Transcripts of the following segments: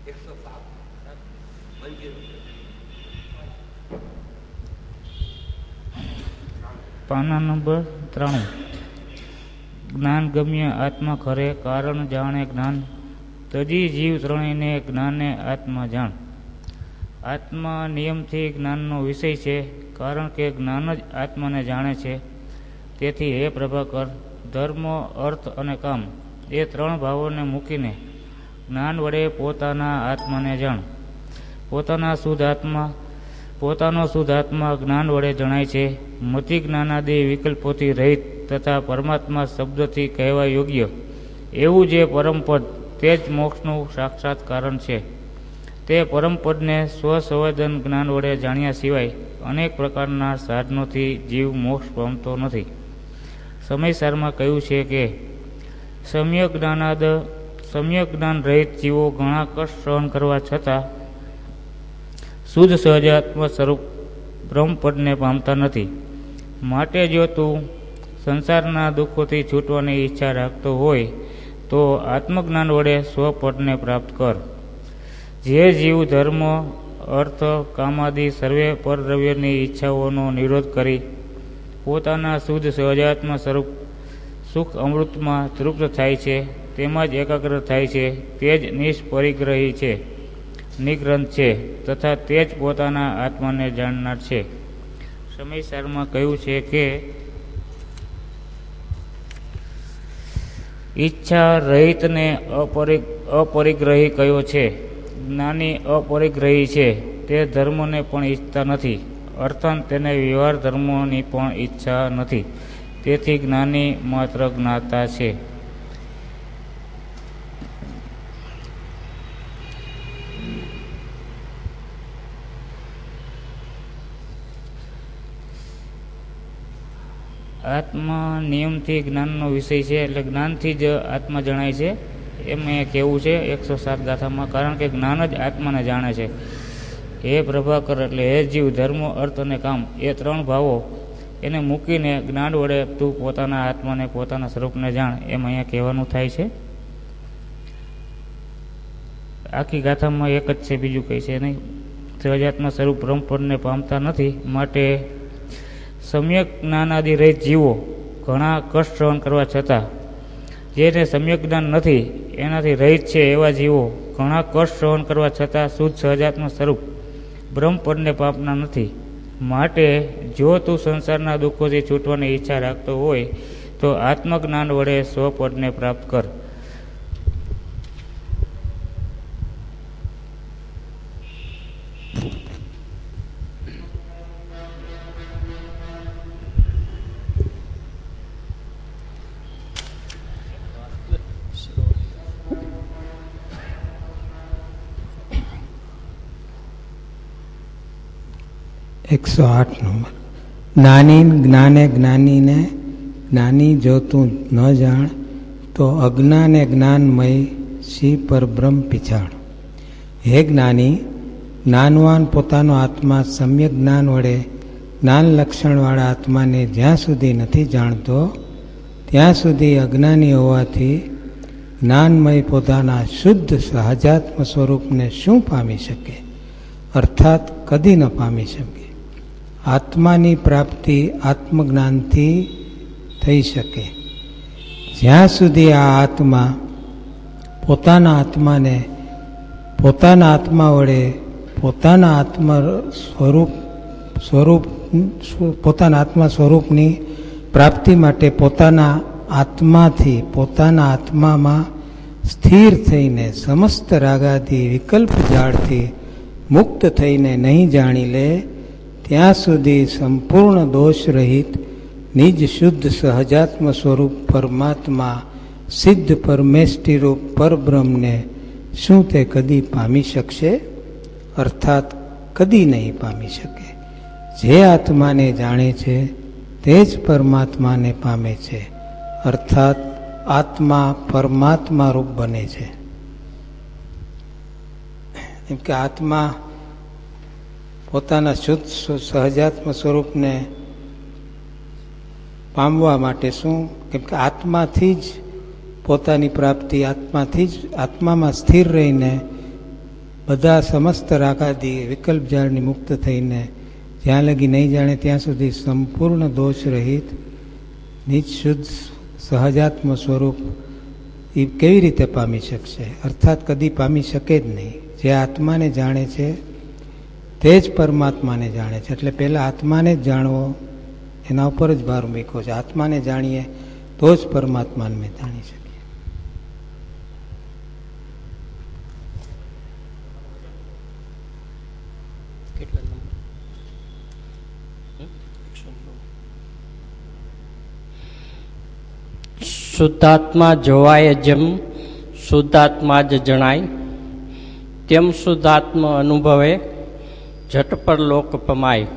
પાના નંબર 93. જ્ઞાન ગમ્ય આત્મા ખરે કારણ જાણે જ્ઞાન, તજી જીવ ત્રણેયને જ્ઞાને આત્મા જાણ. આત્મા નિયમથી જ્ઞાનનો વિષય છે, કારણ કે જ્ઞાન જ આત્માને જાણે છે. તેથી હે પ્રભાકર, ધર્મ, અર્થ અને કામ એ ત્રણ ભાવોને મૂકીને જ્ઞાન વડે પોતાના આત્માને જાણ. પોતાનો શુદ્ધ આત્મા જ્ઞાન વડે જણાય છે. મતિ જ્ઞાનાદિ વિકલ્પોથી રહિત તથા પરમાત્મા શબ્દથી કહેવા યોગ્ય એવું જે પરમપદ તે જ મોક્ષનું સાક્ષાત કારણ છે. તે પરમપદને સ્વસંવેદન જ્ઞાન વડે જાણ્યા સિવાય અનેક પ્રકારના સાધનોથી જીવ મોક્ષ પામતો નથી. સમયસારમાં કહ્યું છે કે સમ્યક જ્ઞાન રહિત જીવો ઘણા કષ્ટ સહન કરવા છતાં શુદ્ધ સહજાત્મ સ્વરૂપ બ્રહ્મપદને પામતા નથી. માટે જો તું સંસારના દુઃખોથી છૂટવાની ઈચ્છા રાખતો હોય તો આત્મજ્ઞાન વડે સ્વપદને પ્રાપ્ત કર. જે જીવ ધર્મ, અર્થ, કામાદિ સર્વે પરદ્રવ્યની ઈચ્છાઓનો નિરોધ કરી પોતાના શુદ્ધ સહજાત્મ સ્વરૂપ સુખ અમૃતમાં તૃપ્ત થાય છે, તેમાં જ એકાગ્ર થાય છે, તે જ નિષ્પરિગ્રહી છે, નિગ્રંથ છે તથા તે જ પોતાના આત્માને જાણનાર છે. સમયસારમાં કહ્યું છે કે ઈચ્છા રહિતને અપરિગ્રહી કયો છે. જ્ઞાની અપરિગ્રહી છે, તે ધર્મને પણ ઈચ્છતા નથી, અર્થાત તેને વ્યવહાર ધર્મોની પણ ઈચ્છા નથી. તેથી જ્ઞાની માત્ર જ્ઞાતા છે. આત્મા નિયમથી જ્ઞાનનો વિષય છે, એટલે જ્ઞાનથી જ આત્મા જણાય છે એમ અહીંયા કહેવું છે 107 ગાથામાં. કારણ કે જ્ઞાન જ આત્માને જાણે છે. હે પ્રભાકર એટલે હે જીવ, ધર્મ, અર્થ અને કામ એ ત્રણ ભાવો એને મૂકીને જ્ઞાન વડે તું પોતાના આત્માને, પોતાના સ્વરૂપને જાણ, એમ અહીંયા કહેવાનું થાય છે. આખી ગાથામાં એક જ છે, બીજું કંઈ છે નહીં. સહજાત્મા સ્વરૂપ બ્રહ્મપદને પામતા નથી. માટે સમ્યક જ્ઞાનાદિ રહિત જીવો ઘણા કષ્ટ સહન કરવા છતાં, જેને સમ્યક જ્ઞાન નથી એનાથી રહિત છે એવા જીવો ઘણા કષ્ટ સહન કરવા છતાં શુદ્ધ સહજાત્મ સ્વરૂપ બ્રહ્મપદને પામના નથી. માટે જો તું સંસારના દુઃખોથી છૂટવાની ઈચ્છા રાખતો હોય તો આત્મજ્ઞાન વડે સ્વપદને પ્રાપ્ત કર. નંબર. જ્ઞાની જ્ઞાને જ્ઞાનીને જ્ઞાની જો તું ન જાણ તો અજ્ઞાને જ્ઞાનમય સી પરબ્રહ્મ પીછાણ. હે જ્ઞાની, જ્ઞાનવાન પોતાનો આત્મા સમ્યક જ્ઞાન વડે જ્ઞાન લક્ષણવાળા આત્માને જ્યાં સુધી નથી જાણતો ત્યાં સુધી અજ્ઞાની હોવાથી જ્ઞાનમય પોતાના શુદ્ધ સહજાત્મ સ્વરૂપને શું પામી શકે? અર્થાત કદી ન પામી શકે. આત્માની પ્રાપ્તિ આત્મજ્ઞાનથી થઈ શકે. જ્યાં સુધી આ આત્મા પોતાના આત્માને પોતાના આત્મા વડે પોતાના આત્મા સ્વરૂપની પ્રાપ્તિ માટે પોતાના આત્માથી પોતાના આત્મામાં સ્થિર થઈને સમસ્ત રાગાદી વિકલ્પ જાળથી મુક્ત થઈને નહીં જાણી લે ત્યાં સુધી સંપૂર્ણ દોષ રહિત નિજ શુદ્ધ સહજાત્મ સ્વરૂપ પરમાત્મા સિદ્ધ પરમેષ્ટિ રૂપ પરબ્રહ્મને શું તે કદી પામી શકશે? અર્થાત કદી નહીં પામી શકે. જે આત્માને જાણે છે તે જ પરમાત્માને પામે છે. અર્થાત આત્મા પરમાત્મા રૂપ બને છે. એમ કે આત્મા પોતાના શુદ્ધ સહજાત્મ સ્વરૂપને પામવા માટે શું? કેમ કે આત્માથી જ પોતાની પ્રાપ્તિ, આત્માથી જ આત્મામાં સ્થિર રહીને બધા સમસ્ત રાગાદી વિકલ્પ જાળની મુક્ત થઈને જ્યાં લગી નહીં જાણે ત્યાં સુધી સંપૂર્ણ દોષ રહિત નિજ શુદ્ધ સહજાત્મ સ્વરૂપ એ કેવી રીતે પામી શકશે? અર્થાત કદી પામી શકે જ નહીં. જે આત્માને જાણે છે તે જ પરમાત્માને જાણે છે. એટલે પહેલાં આત્માને જ જાણવો, એના ઉપર જ ભાર મૂક્યો છે. આત્માને જાણીએ તો જ પરમાત્માને મેં જાણી શકીએ. શુદ્ધાત્મા જોવાય જેમ શુદ્ધાત્મા જ જણાય, તેમ શુદ્ધાત્મા અનુભવે ઝટ પર લોક પમાય.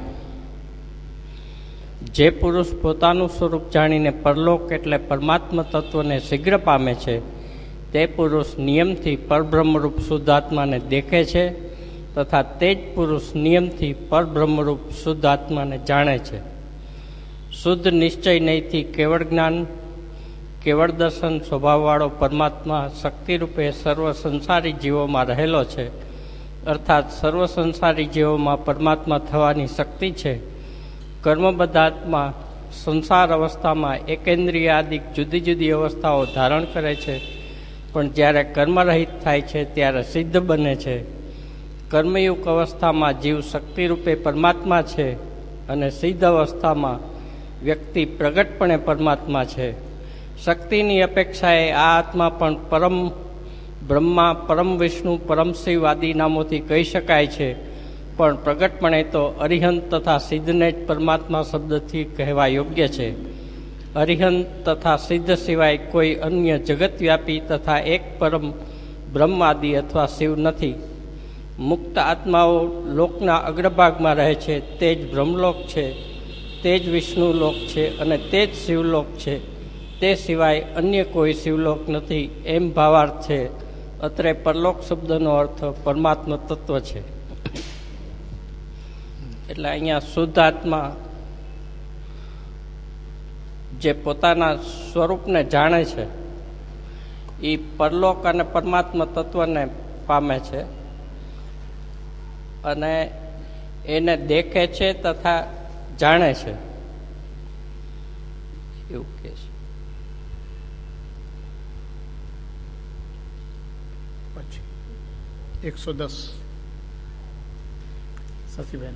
જે પુરુષ પોતાનું સ્વરૂપ જાણીને પરલોક એટલે પરમાત્મા તત્વને શીઘ્ર પામે છે, તે પુરુષ નિયમથી પરબ્રહ્મરૂપ શુદ્ધાત્માને દેખે છે તથા તે જ પુરુષ નિયમથી પરબ્રહ્મરૂપ શુદ્ધાત્માને જાણે છે. શુદ્ધ નિશ્ચય નહીંથી કેવળ જ્ઞાન, કેવળ દર્શન સ્વભાવવાળો પરમાત્મા શક્તિરૂપે સર્વ સંસારી જીવોમાં રહેલો છે. અર્થાત સર્વ સંસારી જીવોમાં પરમાત્મા થવાની શક્તિ છે. કર્મબદ્ધ આત્મા સંસાર અવસ્થામાં એકેન્દ્રિયાદિક જુદી જુદી અવસ્થાઓ ધારણ કરે છે, પણ જ્યારે કર્મરહિત થાય છે ત્યારે સિદ્ધ બને છે. કર્મયુક્ત અવસ્થામાં જીવ શક્તિરૂપે પરમાત્મા છે અને સિદ્ધ અવસ્થામાં વ્યક્તિ પ્રગટપણે પરમાત્મા છે. શક્તિની અપેક્ષાએ આ આત્મા પણ પરમ બ્રહ્મા, પરમ વિષ્ણુ, પરમ શિવ આદિ નામોથી કહી શકાય છે, પણ પ્રગટપણે તો અરિહંત તથા સિદ્ધને જ પરમાત્મા શબ્દથી કહેવા યોગ્ય છે. અરિહંત તથા સિદ્ધ સિવાય કોઈ અન્ય જગતવ્યાપી તથા એક પરમ બ્રહ્મ આદિ અથવા શિવ નથી. મુક્ત આત્માઓ લોકના અગ્રભાગમાં રહે છે, તે જ બ્રહ્મલોક છે, તે જ વિષ્ણુલોક છે અને તે જ શિવલોક છે. તે સિવાય અન્ય કોઈ શિવલોક નથી, એમ ભાવાર્થ છે. અત્રે પરલોક શબ્દનો અર્થ પરમાત્મા તત્વ છે. એટલે અહીંયા શુદ્ધ આત્મા જે પોતાના સ્વરૂપને જાણે છે એ પરલોક અને પરમાત્મા તત્વને પામે છે અને એને દેખે છે તથા જાણે છે, એવું કહે છે. પછી 110 સસીબેન.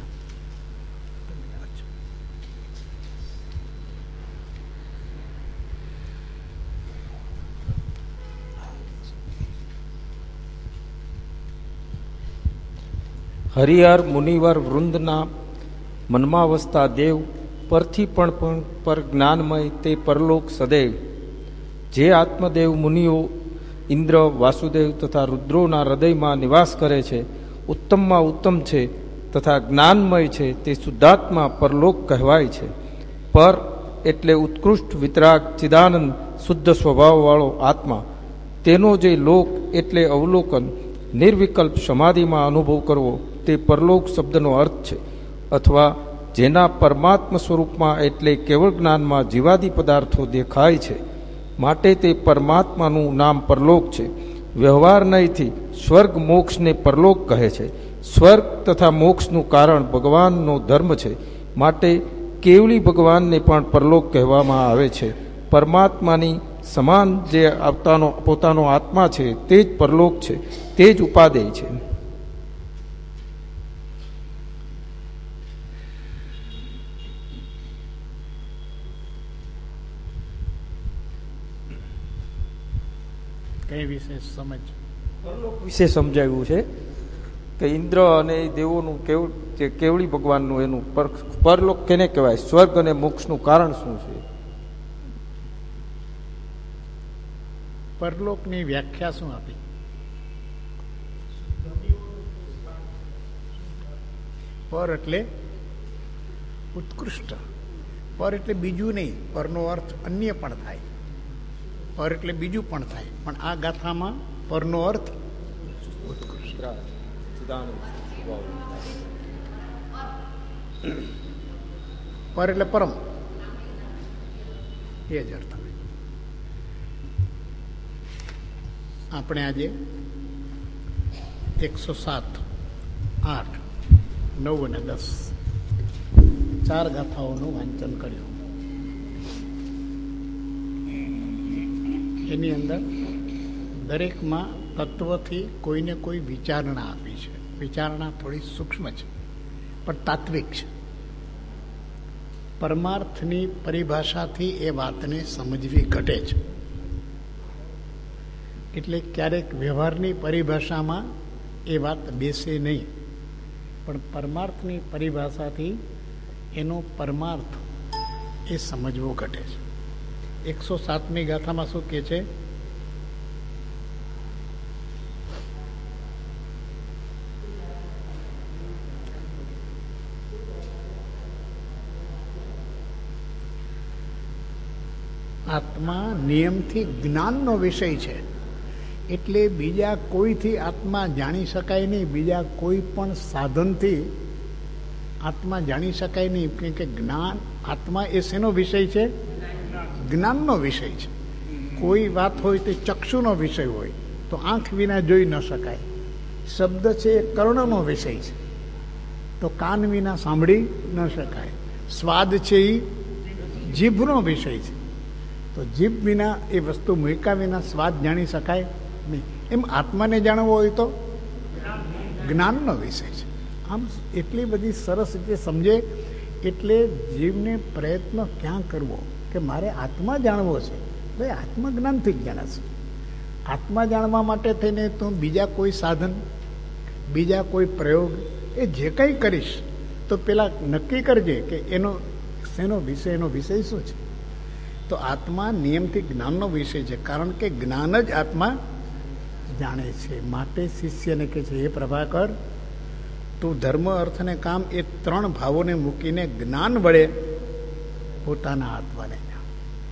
હરિહર મુનિવર વૃંદના મનમાં વસતા દેવ પરથી પણ પર જ્ઞાનમય તે પરલોક સદૈવ. જે આત્મદેવ મુનિઓ ઇન્દ્ર, વાસુદેવ તથા રુદ્રોના હૃદયમાં નિવાસ કરે છે, ઉત્તમમાં ઉત્તમ છે તથા જ્ઞાનમય છે, તે શુદ્ધાત્મા પરલોક કહેવાય છે. પર એટલે ઉત્કૃષ્ટ વિતરાગ ચિદાનંદ શુદ્ધ સ્વભાવવાળો આત્મા. તેનો જે લોક એટલે અવલોકન નિર્વિકલ્પ સમાધિમાં અનુભવ કરવો તે પરલોક શબ્દનો અર્થ છે. અથવા જેના પરમાત્મ સ્વરૂપમાં એટલે કેવળ જ્ઞાનમાં જીવાદી પદાર્થો દેખાય છે, માટે તે પરમાત્માનું નામ પરલોક છે. વ્યવહાર નહીંથી સ્વર્ગ મોક્ષને પરલોક કહે છે. સ્વર્ગ તથા મોક્ષનું કારણ ભગવાનનો ધર્મ છે, માટે કેવલી ભગવાનને પણ પરલોક કહેવામાં આવે છે. પરમાત્માની સમાન જે પોતાનો આત્મા છે તે જ પરલોક છે, તે જ ઉપાદેય છે. કઈ વિશે સમજ? પરલોક વિશે સમજાવ્યું છે કે ઇન્દ્ર અને દેવોનું કેવળી ભગવાનનું એનું પરલોક કેને કહેવાય, સ્વર્ગ અને મોક્ષનું કારણ શું છે? પરલોકની વ્યાખ્યા શું આપી? પર એટલે ઉત્કૃષ્ટ. પર એટલે બીજું નહીં, પરનો અર્થ અન્ય પણ થાય. પર એટલે બીજું પણ થાય, પણ આ ગાથામાં પરનો અર્થ ઉત્કૃષ્ટ. પર એટલે પરમ, એ જ અર્થ. આપણે આજે 107, 8, 9 અને 10 4 ગાથાઓનું વાંચન કર્યું. એની અંદર દરેકમાં તત્વથી કોઈને કોઈ વિચારણા આપી છે. વિચારણા થોડી સૂક્ષ્મ છે પણ તાત્વિક છે. પરમાર્થની પરિભાષાથી એ વાતને સમજવી ઘટે છે. એટલે ક્યારેક વ્યવહારની પરિભાષામાં એ વાત બેસે નહીં, પણ પરમાર્થની પરિભાષાથી એનો પરમાર્થ એ સમજવો ઘટે છે. 107મી ગાથામાં શું કહે છે? આત્મા નિયમથી જ્ઞાનનો વિષય છે, એટલે બીજા કોઈથી આત્મા જાણી શકાય નહીં, બીજા કોઈ પણ સાધનથી આત્મા જાણી શકાય નહીં. કે જ્ઞાન, આત્મા એ શેનો વિષય છે? જ્ઞાનનો વિષય છે. કોઈ વાત હોય તે ચક્ષુનો વિષય હોય તો આંખ વિના જોઈ ન શકાય. શબ્દ છે એ કર્ણનો વિષય છે તો કાન વિના સાંભળી ન શકાય. સ્વાદ છે એ જીભનો વિષય છે તો જીભ વિના એ વસ્તુ મૂક્યા વિના સ્વાદ જાણી શકાય નહીં. એમ આત્માને જાણવો હોય તો જ્ઞાનનો વિષય છે. આમ એટલી બધી સરસ રીતે સમજે. એટલે જીવને પ્રયત્ન ક્યાં કરવો કે મારે આત્મા જાણવો છે? ભાઈ, આત્મા જ્ઞાનથી જ જાણે છે. આત્મા જાણવા માટે થઈને તું બીજા કોઈ સાધન, બીજા કોઈ પ્રયોગ, એ જે કંઈ કરીશ તો પેલા નક્કી કરજે કે એનો શેનો વિષય, એનો વિષય શું છે. તો આત્મા નિયમથી જ્ઞાનનો વિષય છે, કારણ કે જ્ઞાન જ આત્મા જાણે છે. માટે શિષ્યને કહે છે, હે પ્રભાકર, તું ધર્મ, અર્થ અને કામ એ 3 ભાવોને મૂકીને જ્ઞાન વડે પોતાના આત્માને જાણ.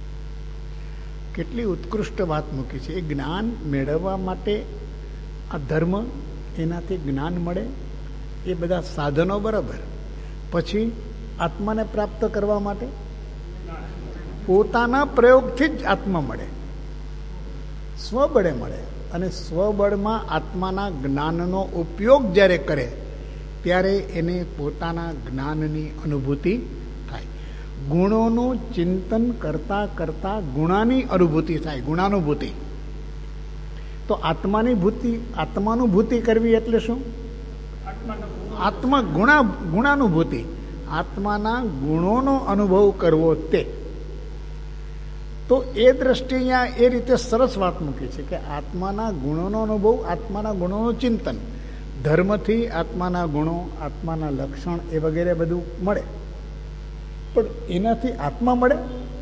કેટલી ઉત્કૃષ્ટ વાત મૂકી છે. એ જ્ઞાન મેળવવા માટે આ ધર્મ, એનાથી જ્ઞાન મળે, એ બધા સાધનો બરાબર. પછી આત્માને પ્રાપ્ત કરવા માટે પોતાના પ્રયોગથી જ આત્મા મળે, સ્વબળે મળે. અને સ્વબળમાં આત્માના જ્ઞાનનો ઉપયોગ જ્યારે કરે ત્યારે એને પોતાના જ્ઞાનની અનુભૂતિ થાય. ગુણોનું ચિંતન કરતા કરતા ગુણાની અનુભૂતિ થાય, ગુણાનુભૂતિ. તો આત્માનુભૂતિ કરવી એટલે શું? ગુણાનુભૂતિ, આત્માના ગુણોનો અનુભવ કરવો. તે તો એ દ્રષ્ટિએ અહીંયા એ રીતે સરસ વાત મૂકી છે કે આત્માના ગુણોનો અનુભવ, આત્માના ગુણોનું ચિંતન. ધર્મથી આત્માના ગુણો, આત્માના લક્ષણ એ વગેરે બધું મળે, પણ એનાથી આત્મા મળે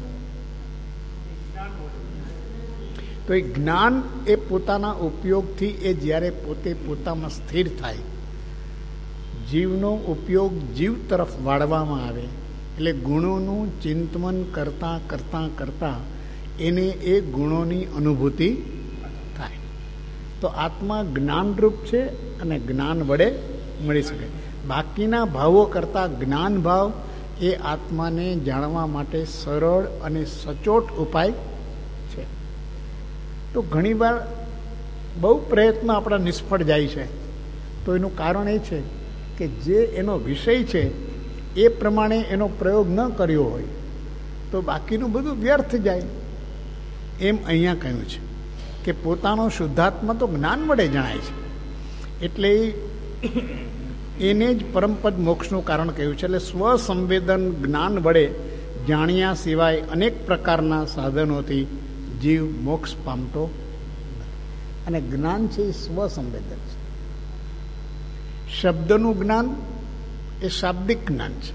તો એ જ્ઞાન એ પોતાના ઉપયોગથી એ જ્યારે પોતે પોતામાં સ્થિર થાય, જીવનો ઉપયોગ જીવ તરફ વાળવામાં આવે, એટલે ગુણોનું ચિંતન કરતા કરતા કરતા એને એ ગુણોની અનુભૂતિ થાય. તો આત્મા જ્ઞાનરૂપ છે અને જ્ઞાન વડે મળી શકે. બાકીના ભાવો કરતાં જ્ઞાન ભાવ એ આત્માને જાણવા માટે સરળ અને સચોટ ઉપાય છે. તો ઘણીવાર બહુ પ્રયત્ન આપણા નિષ્ફળ જાય છે. તો એનું કારણ એ છે કે જે એનો વિષય છે એ પ્રમાણે એનો પ્રયોગ ન કર્યો હોય તો બાકીનું બધું વ્યર્થ જાય. એમ અહીંયા કહ્યું છે કે પોતાનો શુદ્ધાત્મા તો જ્ઞાન વડે જણાય છે, એટલે એને જ પરમપદ મોક્ષનું કારણ કહ્યું છે. એટલે સ્વસંવેદન જ્ઞાન વડે જાણ્યા સિવાય અનેક પ્રકારના સાધનોથી જીવ મોક્ષ પામતો નથી. અને જ્ઞાન છે એ સ્વસંવેદન છે. શબ્દનું જ્ઞાન એ શાબ્દિક જ્ઞાન છે,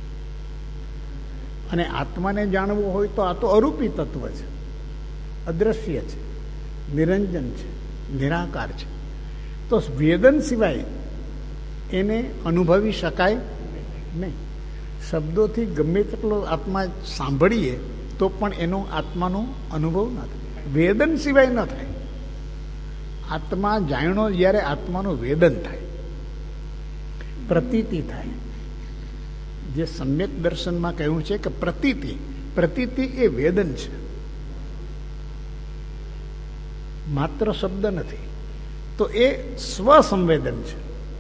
અને આત્માને જાણવું હોય તો આ તો અરૂપી તત્વ છે, અદ્રશ્ય છે, નિરંજન છે, નિરાકાર છે. તો વેદન સિવાય એને અનુભવી શકાય નહીં. શબ્દોથી ગમે તેટલો આત્મા સાંભળીએ તો પણ એનો આત્માનો અનુભવ ન થાય, વેદન સિવાય ન થાય. આત્મા જાણ્યો જ્યારે આત્માનું વેદન થાય, પ્રતીતિ થાય. જે સમ્યક દર્શનમાં કહ્યું છે કે પ્રતીતિ એ વેદન છે, માત્ર શબ્દ નથી. તો એ સ્વસંવેદન છે,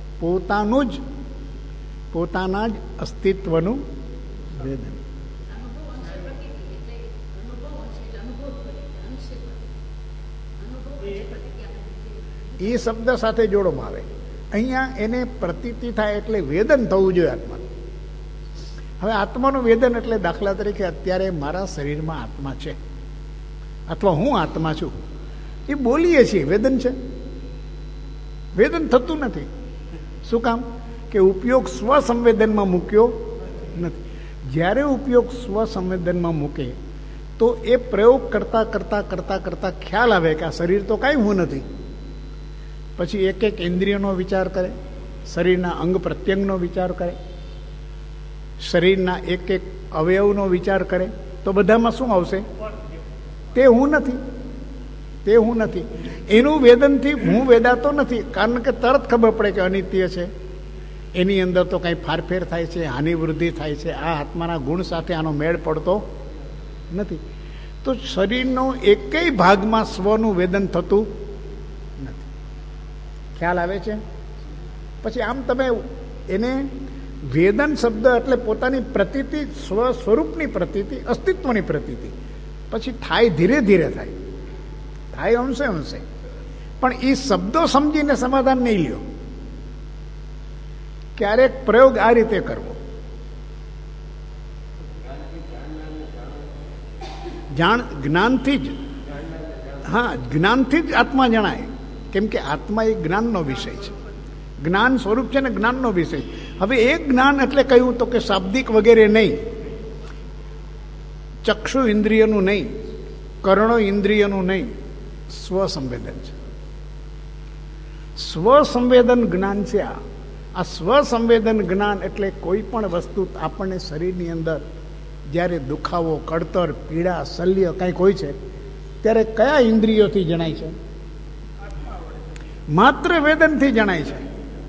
પોતાના જ અસ્તિત્વનું વેદન. એ શબ્દ સાથે જોડવામાં આવે. અહીંયા એને પ્રતીતિ થાય એટલે વેદન થવું જોઈએ આત્માનું. હવે આત્માનું વેદન એટલે દાખલા તરીકે અત્યારે મારા શરીરમાં આત્મા છે અથવા હું આત્મા છું, એ બોલીએ છીએ, વેદન છે. વેદન થતું નથી. શું કામ? કે ઉપયોગ સ્વસંવેદનમાં મૂક્યો નથી. જ્યારે ઉપયોગ સ્વસંવેદનમાં મૂકે તો એ પ્રયોગ કરતા કરતા કરતા કરતા ખ્યાલ આવે કે આ શરીર તો કાંઈ હું નથી. પછી એક એક ઇન્દ્રિયનો વિચાર કરે, શરીરના અંગ પ્રત્યંગનો વિચાર કરે, શરીરના એક એક અવયવનો વિચાર કરે, તો બધામાં શું આવશે? તે હું નથી, તે હું નથી. એનું વેદનથી હું વેદાતો નથી, કારણ કે તરત ખબર પડે કે અનિત્ય છે, એની અંદર તો કંઈ ફારફેર થાય છે, હાનિ વૃદ્ધિ થાય છે, આ આત્માના ગુણ સાથે આનો મેળ પડતો નથી. તો શરીરનો એકેય ભાગમાં સ્વનું વેદન થતું નથી. ખ્યાલ આવે છે? પછી આમ તમે એને વેદન શબ્દ એટલે પોતાની પ્રતીતિ, સ્વસ્વરૂપની પ્રતીતિ, અસ્તિત્વની પ્રતીતિ પછી થાય, ધીરે ધીરે થાય અંશે અંશે. પણ એ શબ્દો સમજીને સમાધાન નહીં લ્યો. ક્યારેક પ્રયોગ આ રીતે કરવો, જ્ઞાનથી જ, હા, જ્ઞાનથી જ આત્મા જણાય. કેમ કે આત્મા એ જ્ઞાનનો વિષય છે, જ્ઞાન સ્વરૂપ છે ને જ્ઞાનનો વિષય. હવે એ જ્ઞાન એટલે કહ્યું તો કે શાબ્દિક વગેરે નહીં, ચક્ષુ ઇન્દ્રિયનું નહીં, કર્ણો ઇન્દ્રિયનું નહીં, સ્વસંવેદન છે. સ્વસંવેદન જ્ઞાન છે. આ સ્વસંવેદન જ્ઞાન એટલે કોઈ પણ વસ્તુ આપણને શરીરની અંદર જ્યારે દુખાવો, કળતર, પીડા, શલ્ય કંઈક હોય છે ત્યારે કયા ઇન્દ્રિયોથી જણાય છે? માત્ર વેદનથી જણાય છે.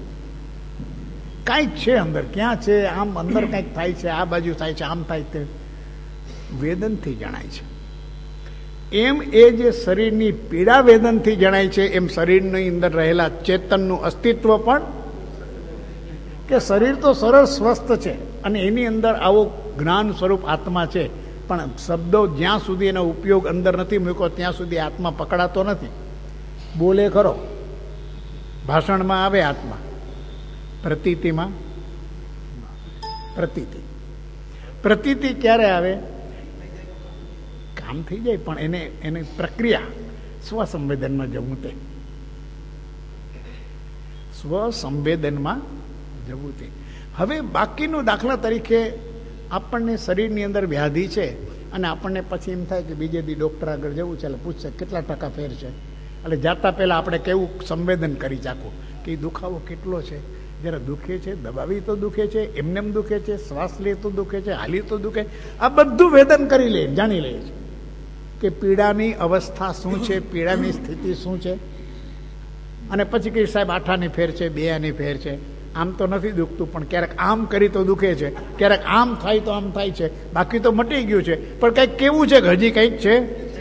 કાંઈક છે અંદર, ક્યાં છે, આમ અંદર કંઈક થાય છે, આ બાજુ થાય છે, આમ થાય, તે વેદનથી જણાય છે. એમ એ જે શરીરની પીડા વેદનથી જણાય છે, એમ શરીરની અંદર રહેલા ચેતનનું અસ્તિત્વ પણ, કે શરીર તો સરળ સ્વસ્થ છે અને એની અંદર આવો જ્ઞાન સ્વરૂપ આત્મા છે, પણ શબ્દો જ્યાં સુધી એનો ઉપયોગ અંદર નથી મૂક્યો ત્યાં સુધી આત્મા પકડાતો નથી. બોલે ખરો, ભાષણમાં આવે આત્મા, પ્રતીતિમાં પ્રતીતિ ક્યારે આવે? કામ થઈ જાય પણ એની પ્રક્રિયા સ્વસંવેદનમાં જવું, તે સ્વસંવેદનમાં જવું તે. હવે બાકીનું દાખલા તરીકે આપણને શરીરની અંદર વ્યાધિ છે અને આપણને પછી એમ થાય કે બીજે દી ડૉક્ટર આગળ જવું છે, એટલે પૂછશે કેટલા ટકા ફેર છે. એટલે જાતા પહેલાં આપણે કેવું સંવેદન કરી ચાખવું કે એ દુખાવો કેટલો છે, જરા દુખે છે, દબાવી તો દુખે છે, એમનેમ દુખે છે, શ્વાસ લે તો દુખે છે, હાલી તો દુખે. આ બધું વેદન કરી લે, જાણી લે છે કે પીડાની અવસ્થા શું છે, પીડાની સ્થિતિ શું છે. અને પછી કે સાહેબ 8 આની ફેર છે, 2 આની ફેર છે. આમ તો નથી દુખતું, પણ ક્યારેક આમ કરી તો દુખે છે, ક્યારેક આમ થાય તો આમ થાય છે, બાકી તો મટી ગયું છે. પણ કંઈક કેવું છે કે હજી કંઈક છે,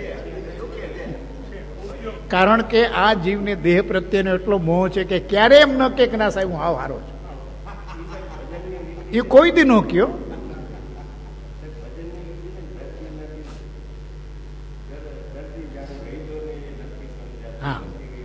કારણ કે આ જીવને દેહ પ્રત્યેનો એટલો મોહ છે કે ક્યારે એમ ન કે ના સાહેબ હું હાવ હારો છું, એ કોઈ દી ન કયો. હા,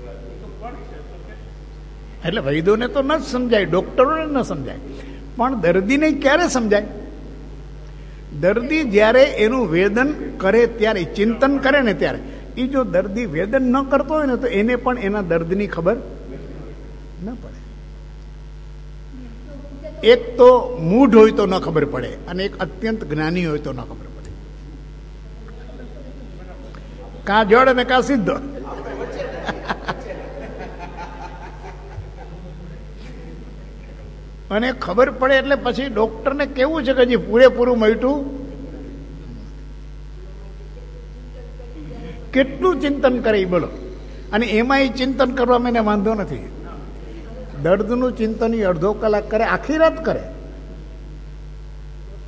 એટલે વૈદોને તો ન જ સમજાય, ડોક્ટરોને ન સમજાય, પણ દર્દીને ક્યારે સમજાય? દર્દી જ્યારે એનું વેદન કરે ત્યારે, ચિંતન કરે ને ત્યારે. એ જો દર્દી વેદન ન કરતો હોય ને તો એને પણ એના દર્દની ખબર ન પડે. એક તો મૂઢ હોય તો ન ખબર પડે અને એક અત્યંત જ્ઞાની હોય તો ન ખબર પડે. કાં જડ અને કાં સિદ્ધ. અને ખબર પડે એટલે પછી ડોક્ટરને કેવું છે કે હજી પૂરેપૂરું મટ્યું, કેટલું ચિંતન કરે બોલો. અને એમાં એ ચિંતન કરવામાં એને વાંધો નથી. દર્દનું ચિંતન એ અડધો કલાક કરે, આખી રાત કરે,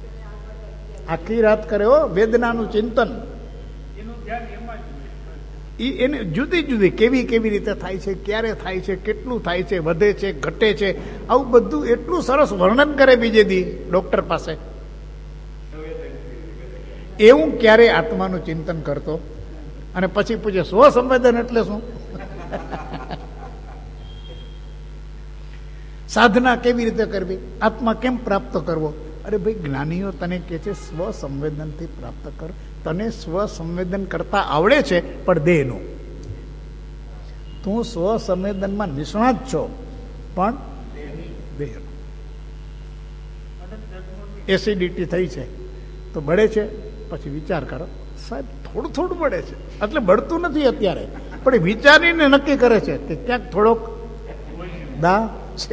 આખી રાત કરે હો વેદનાનું ચિંતન. એને જુદી જુદી કેવી કેવી રીતે થાય છે, ક્યારે થાય છે, કેટલું થાય છે, વધે છે, ઘટે છે, આવું બધું એટલું સરસ વર્ણન કરે બીજે દી ડોક્ટર પાસે. એવું ક્યારે આત્માનું ચિંતન કરતો અને પછી પૂછે સ્વસંવેદન એટલે શું? સાધના કેવી રીતે કરવી, આત્મા કેમ પ્રાપ્ત કરવો? અરે ભાઈ, જ્ઞાનીઓ તને કહે છે સ્વસંવેદનથી પ્રાપ્ત કર. તને સ્વસંવેદન કરતા આવડે છે પણ દેહનું. તું સ્વસંવેદનમાં નિષ્ણાત છો પણ દેહનું. એસિડિટી થઈ છે તો બળે છે, પછી વિચાર કરો સાહેબ થોડું થોડું બળે છે, એટલે બળતું નથી અત્યારે, પણ વિચારીને નક્કી કરે છે કે ક્યાંક થોડોક દા છે.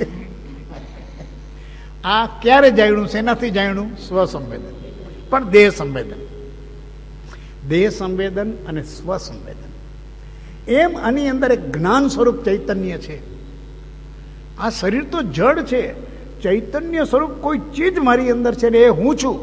આ ક્યારે જાણ્યું? શેનાથી જાણ્યું? સ્વસંવેદન. પણ દેહ સંવેદન, દેહ સંવેદન અને સ્વસંવેદન, એમ આની અંદર એક જ્ઞાન સ્વરૂપ ચૈતન્ય છે. આ શરીર તો જડ છે, ચૈતન્ય સ્વરૂપ કોઈ ચીજ મારી અંદર છે ને એ હું છું,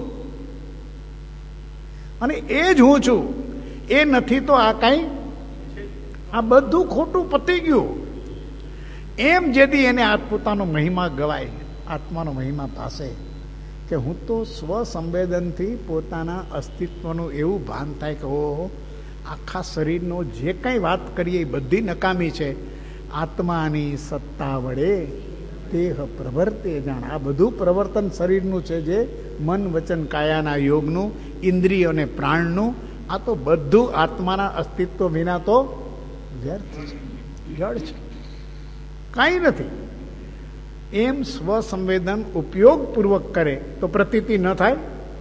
અને એ જ હું છું. એ નથી તો આ કાંઈ, આ બધું ખોટું પતી ગયું. એમ જેથી એને આ પોતાનો મહિમા ગવાય, આત્માનો મહિમા પાસે કે હું તો સ્વસંવેદનથી પોતાના અસ્તિત્વનું એવું ભાન થાય કે ઓહો, આખા શરીરનો જે કંઈ વાત કરીએ એ બધી નકામી છે. આત્માની સત્તા વડે દેહ પ્રવર્તે જાણ. આ બધું પ્રવર્તન શરીરનું છે, જે મન વચન કાયાના યોગનું, ઇન્દ્રિય અને પ્રાણનું. આ તો બધું આત્માના અસ્તિત્વ વિના તો વ્યર્થ છે, જડ છે, કાંઈ નથી. એમ સ્વસંવેદન ઉપયોગપૂર્વક કરે તો પ્રતીતિ ન થાય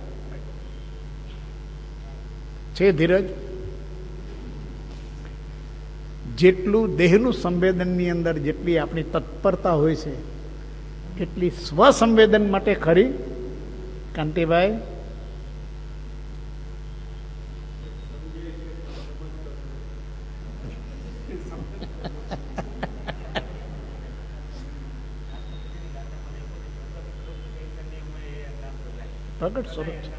છે. ધીરજ, જેટલું દેહનું સંવેદનની અંદર જેટલી આપણી તત્પરતા હોય છે એટલી સ્વસંવેદન માટે ખરી? કાંતિભાઈ, પ્રગટ સ્વરૂપ છે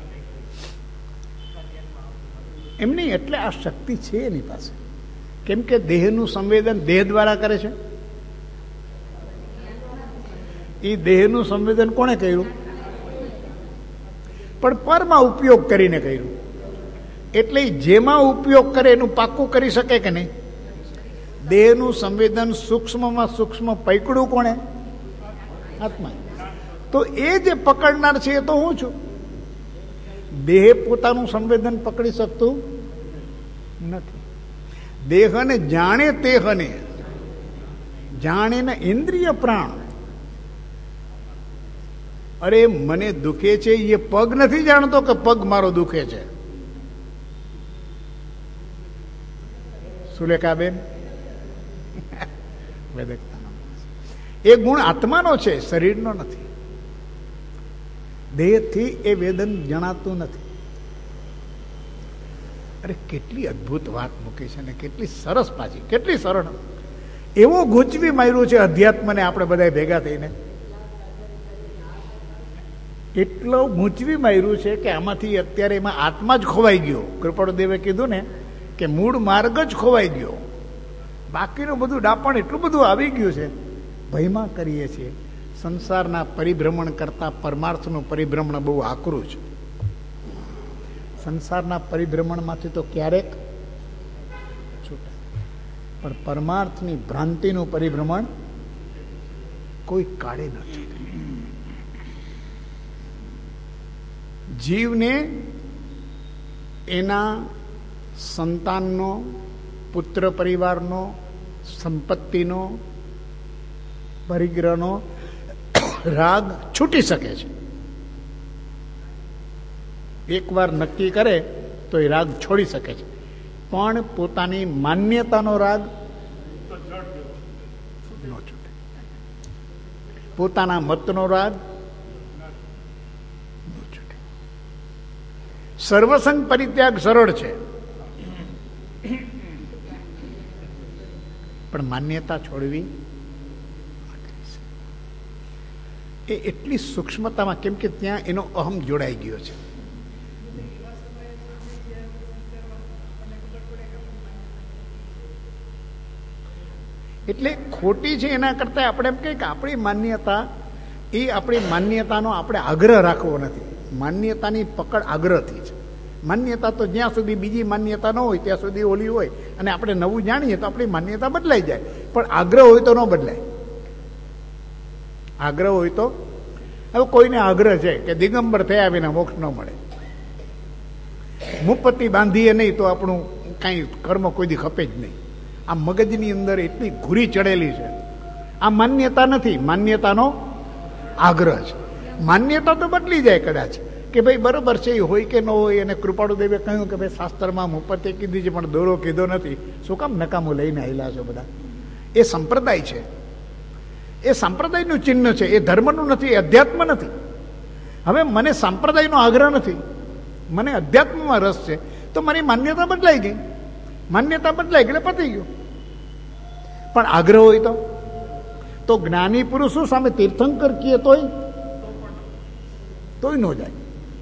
એમની, એટલે આ શક્તિ છે એની પાસે. કેમ કે દેહનું સંવેદન દેહ દ્વારા કરે છે. એ દેહનું સંવેદન કોણે કર્યું? પણ પરમાં ઉપયોગ કરીને કર્યું. એટલે જેમાં ઉપયોગ કરે એનું પાક્કું કરી શકે કે નહીં? દેહનું સંવેદન સૂક્ષ્મમાં સૂક્ષ્મ પકડ્યું કોણે? આત્મા. તો એ જે પકડનાર છે એ તો હું છું. દેહ પોતાનું સંવેદન પકડી શકતું નથી. દેહને જાણે તેહને જાણે ને ઇન્દ્રિય પ્રાણ. અરે મને દુખે છે એ પગ નથી જાણતો કે પગ મારો દુખે છે. સુલેખાબેન, એ ગુણ આત્માનો છે, શરીરનો નથી. દેહથી એ વેદન જણાતું નથી. અરે કેટલી અદ્ભુત વાત મૂકી છે ને, કેટલી સરસ પાછી, કેટલી સરળ. એવો ગૂંચવી માર્યું છે અધ્યાત્મને આપણે બધા ભેગા થઈને. એટલો ગૂંચવી માર્યું છે કે આમાંથી અત્યારે એમાં આત્મા જ ખોવાઈ ગયો. કૃપાળુદેવે કીધું ને કે મૂળ માર્ગ જ ખોવાઈ ગયો, બાકીનું બધું ડાપણ એટલું બધું આવી ગયું છે. ભયમાં કરીએ છીએ. સંસારના પરિભ્રમણ કરતા પરમાર્થનું પરિભ્રમણ બહુ આકરું છે. સંસારના પરિભ્રમણમાંથી તો ક્યારેક છૂટાય, પણ પરમાર્થની ભ્રાંતિનું પરિભ્રમણ કોઈ કાળે ન છૂટે. જીવને એના સંતાનનો, પુત્ર પરિવારનો, સંપત્તિનો, પરિગ્રહનો રાગ છૂટી શકે છે. એકવાર નક્કી કરે તો એ રાગ છોડી શકે છે, પણ પોતાની માન્યતાનો રાગ ન છૂટે. પોતાના મતનો રાગ ન છૂટે. સર્વસંગ પરિત્યાગ સરળ છે, પણ માન્યતા છોડવી એ એટલી સૂક્ષ્મતામાં, કેમ કે ત્યાં એનો અહમ જોડાઈ ગયો છે. એટલે ખોટી છે એના કરતાં આપણે એમ કહીએ કે આપણી માન્યતા એ આપણી માન્યતાનો આપણે આગ્રહ રાખવો નથી. માન્યતાની પકડ આગ્રહથી છે. માન્યતા તો જ્યાં સુધી બીજી માન્યતા ન હોય ત્યાં સુધી ઓલી હોય, અને આપણે નવું જાણીએ તો આપણી માન્યતા બદલાઈ જાય, પણ આગ્રહ હોય તો ન બદલાય. આગ્રહ હોય તો, હવે કોઈને આગ્રહ છે કે દિગંબર થયા વિના મોક્ષ ન મળે, મુપત્તિ બાંધીએ નહીં તો આપણું કાંઈ કર્મ કોઈ દી ખપે જ નહીં. આ મગજની અંદર એટલી ઘૂરી ચડેલી છે. આ માન્યતા નથી, માન્યતાનો આગ્રહ છે. માન્યતા તો બદલી જાય કદાચ કે ભાઈ બરોબર છે, એ હોય કે ન હોય. અને કૃપાળુદેવે કહ્યું કે ભાઈ શાસ્ત્રમાં મુપત્તિ કીધી છે પણ દોરો કીધો નથી. શું કામ નકામું લઈને આવેલા છો બધા? એ સંપ્રદાય છે, એ સંપ્રદાયનું ચિહ્ન છે, એ ધર્મનું નથી, એ અધ્યાત્મ નથી. હવે મને સંપ્રદાયનો આગ્રહ નથી, મને અધ્યાત્મમાં રસ છે, તો મારી માન્યતા બદલાઈ ગઈ. માન્યતા બદલાઈ ગઈ એટલે પતી ગયું. પણ આગ્રહ હોય તો જ્ઞાની પુરુષો સામે તીર્થંકર કીએ તોય ન જાય.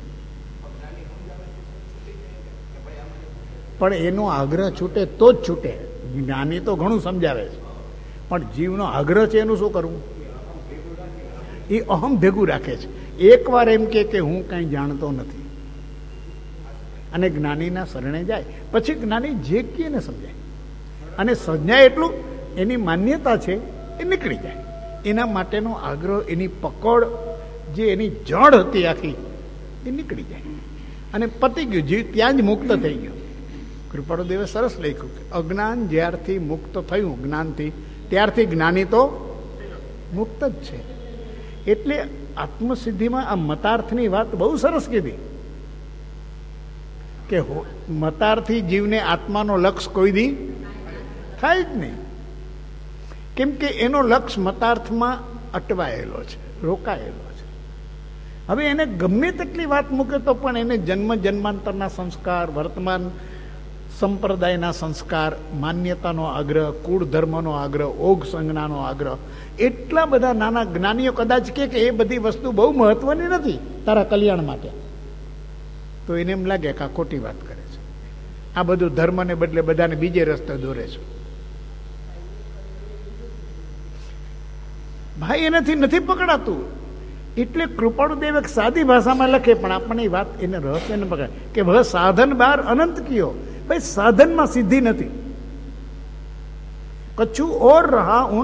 પણ એનો આગ્રહ છૂટે તો જ છૂટે. જ્ઞાની તો ઘણું સમજાવે છે, પણ જીવનો આગ્રહ છે એનું શું કરવું? એ અહમ ભેગું રાખે છે. એકવાર એમ કે હું કંઈ જાણતો નથી, અને જ્ઞાનીના શરણે જાય, પછી જ્ઞાની જે કહે ને સમજાય. અને સમજાય એટલું એની માન્યતા છે એ નીકળી જાય. એના માટેનો આગ્રહ, એની પકડ, જે એની જડ હતી આખી, એ નીકળી જાય અને પતી ગયું. જીવ ત્યાં જ મુક્ત થઈ ગયો. કૃપાળુદેવે સરસ લખ્યું કે અજ્ઞાન જ્યારથી મુક્ત થયું જ્ઞાનથી, ત્યારથી જ્ઞાની તો મુક્ત જ છે. એટલે આત્મસિદ્ધિમાં આ મતાર્થની વાત બહુ સરસ કીધી કે મતાર્થી જીવને આત્માનો લક્ષ કોઈ દી થાય જ નહીં. કેમ કે એનો લક્ષ મતાર્થમાં અટવાયેલો છે, રોકાયેલો છે. હવે એને ગમે તેટલી વાત મૂકે તો પણ એને જન્મ જન્માંતરના સંસ્કાર, વર્તમાન સંપ્રદાયના સંસ્કાર, માન્યતાનો આગ્રહ, કુળ ધર્મનો આગ્રહ, ઓઘ સંજ્ઞાનો આગ્રહ, એટલા બધા નાના જ્ઞાનીઓ કદાચ કે એ બધી વસ્તુ બહુ મહત્વની નથી તારા કલ્યાણ માટે, તો એને એમ લાગે કે આ ખોટી વાત કરે છે. આ બધું ધર્મને બદલે બધાને બીજે રસ્તે દોરે છે. ભાઈ એનાથી નથી પકડાતું. એટલે કૃપાળુદેવ એક સાદી ભાષામાં લખે, પણ આપણને વાત એને રહસ્ય ન પકડે કે વહ સાધન બાર અનંત કયો. ભાઈ સાધનમાં સિદ્ધિ નથી. કછું ઓર રહા ઉન,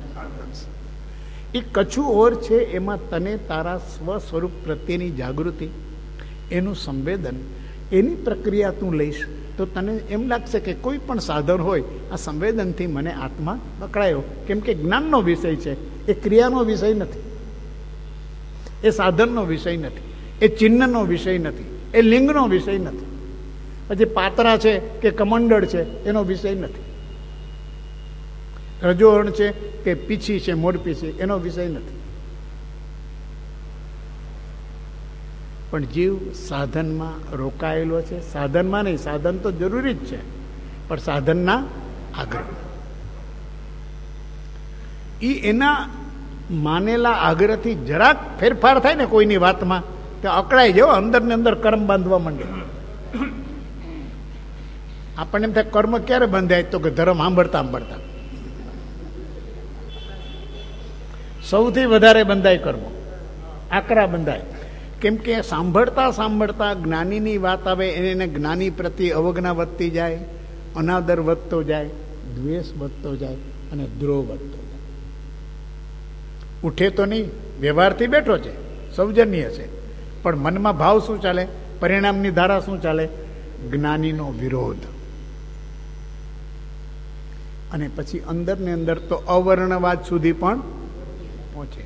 એ કછું ઓર છે એમાં તને તારા સ્વ સ્વરૂપ પ્રત્યેની જાગૃતિ, એનું સંવેદન, એની પ્રક્રિયા તું લઈશ તો તને એમ લાગશે કે કોઈ પણ સાધન હોય, આ સંવેદનથી મને આત્મા પકડાયો. કેમ કે જ્ઞાનનો વિષય છે, એ ક્રિયાનો વિષય નથી, એ સાધનનો વિષય નથી, એ ચિહ્નનો વિષય નથી, એ લિંગનો વિષય નથી. પછી પાત્રા છે કે કમંડળ છે એનો વિષય નથી, રજોહણ છે કે પીછી છે, મોરપીછી, એનો વિષય નથી. પણ જીવ સાધનમાં રોકાયેલો છે. સાધનમાં નહીં, સાધન તો જરૂરી જ છે, પણ સાધનના આગ્રહ, એ એના માનેલા આગ્રહથી જરાક ફેરફાર થાય ને કોઈની વાતમાં તો અકળાઈ જાય, અંદર ને અંદર કર્મ બાંધવા માંડે. આપણને એમ થાય કર્મ ક્યારે બંધાય, તો કે ધર્મ સાંભળતા સાંભળતા સૌથી વધારે બંધાય કર્મો, આકરા બંધાય. કેમ કે સાંભળતા સાંભળતા જ્ઞાનીની વાત આવે, એને જ્ઞાની પ્રત્યે અવજ્ઞા વધતી જાય, અનાદર વધતો જાય, દ્વેષ વધતો જાય અને દ્રોહ વધતો જાય. ઉઠે તો નહીં, વ્યવહારથી બેઠો છે, સૌજન્ય છે, પણ મનમાં ભાવ શું ચાલે, પરિણામની ધારા શું ચાલે? જ્ઞાનીનો વિરોધ. અને પછી અંદર ને અંદર તો અવર્ણવાદ સુધી પણ પહોંચે.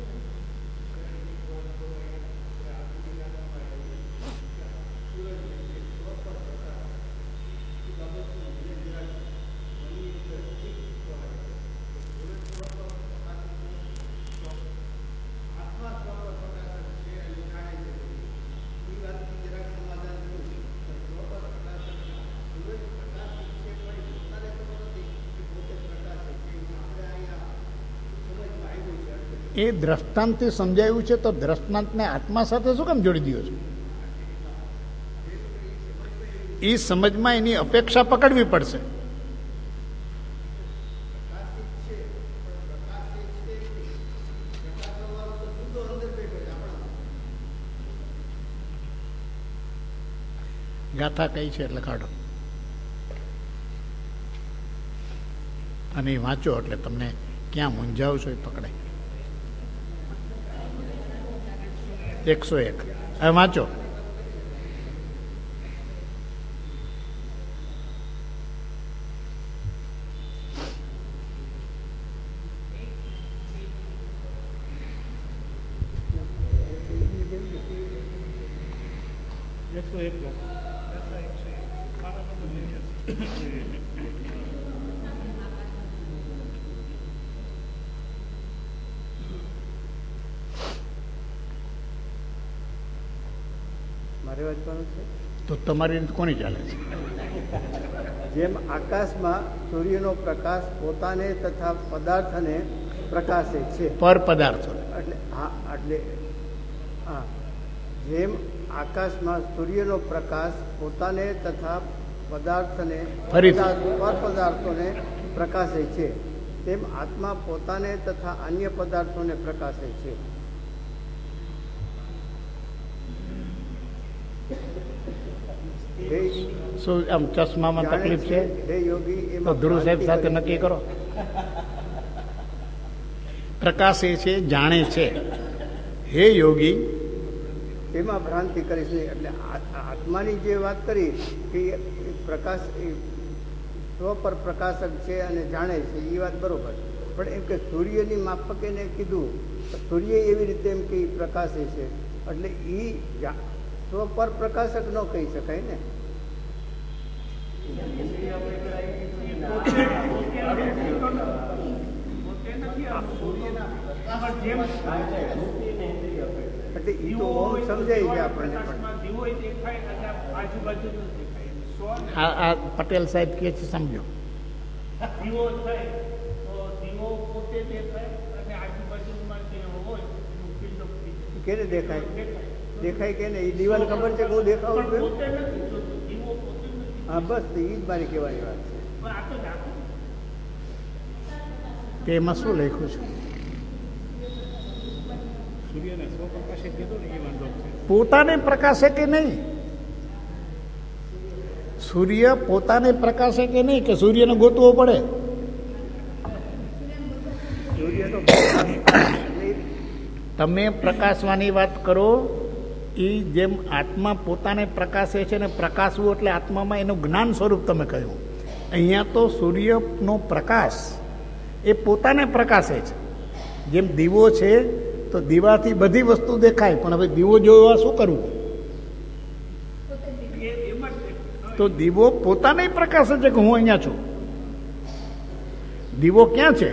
એ દ્રષ્ટાંતથી સમજાયું છે, તો દ્રષ્ટાંતને આત્મા સાથે શું કામ જોડી દીધો છે? એ સમજમાં એની અપેક્ષા પકડવી પડશે. ગાથા કઈ છે એટલે કાઢો અને એ વાંચો એટલે તમને ક્યાં મૂંઝાવશો એ પકડાય. 101 હવે વાંચો. તો તમારી કોની ચાલે છે? જેમ આકાશમાં સૂર્યનો પ્રકાશ પોતાને તથા પદાર્થને પ્રકાશે છે. પર પદાર્થો એટલે હા, જેમ આકાશમાં સૂર્યનો પ્રકાશ પોતાને તથા પદાર્થને પર પદાર્થોને પ્રકાશે છે, તેમ આત્મા પોતાને તથા અન્ય પદાર્થોને પ્રકાશે છે. શું આમ ચશ્મામાં તકલીફ છે? હે યોગી, તો ધ્રુવ સાહેબ સાથે નક્કી કરો. પ્રકાશે છે, જાણે છે. હે યોગી, એમાં ભ્રાંતિ કરીશ નહીં. એટલે આત્માની જે વાત કરી કે પ્રકાશ સ્વ પર પ્રકાશક છે અને જાણે છે, એ વાત બરોબર. પણ એમ કે સૂર્યની માફક એને કીધું, સૂર્ય એવી રીતે એમ કે પ્રકાશે છે, એટલે એ સ્વ પર પ્રકાશક ન કહી શકાય ને. એટલે એ તો સમજાય છે આપણને. આ પટેલ સાહેબ કે છે, સમજો. કેને દેખાય? દેખાય કે ને? એ દીવાલ ખબર છે કે હું દેખાવું છું? હા, બસ એ જ મારી કહેવાની વાત છે. તેમાં શું લખ્યું છે? પોતાને પ્રકાશે કે નહીં? સૂર્ય પોતાને પ્રકાશે કે નહીં, કે સૂર્યને ગોતવો પડે? તમે પ્રકાશવાની વાત કરો, એ જેમ આત્મા પોતાને પ્રકાશે છે ને, પ્રકાશવું એટલે આત્મામાં એનું જ્ઞાન સ્વરૂપ તમે કહ્યું. અહીંયા તો સૂર્યનો પ્રકાશ એ પોતાને પ્રકાશે છે. જેમ દીવો છે તો દીવાથી બધી વસ્તુ દેખાય, પણ હવે દીવો જોવા શું કરવું? તો દીવો પોતાને પ્રકાશે છે કે હું અહીંયા છું. દીવો ક્યાં છે?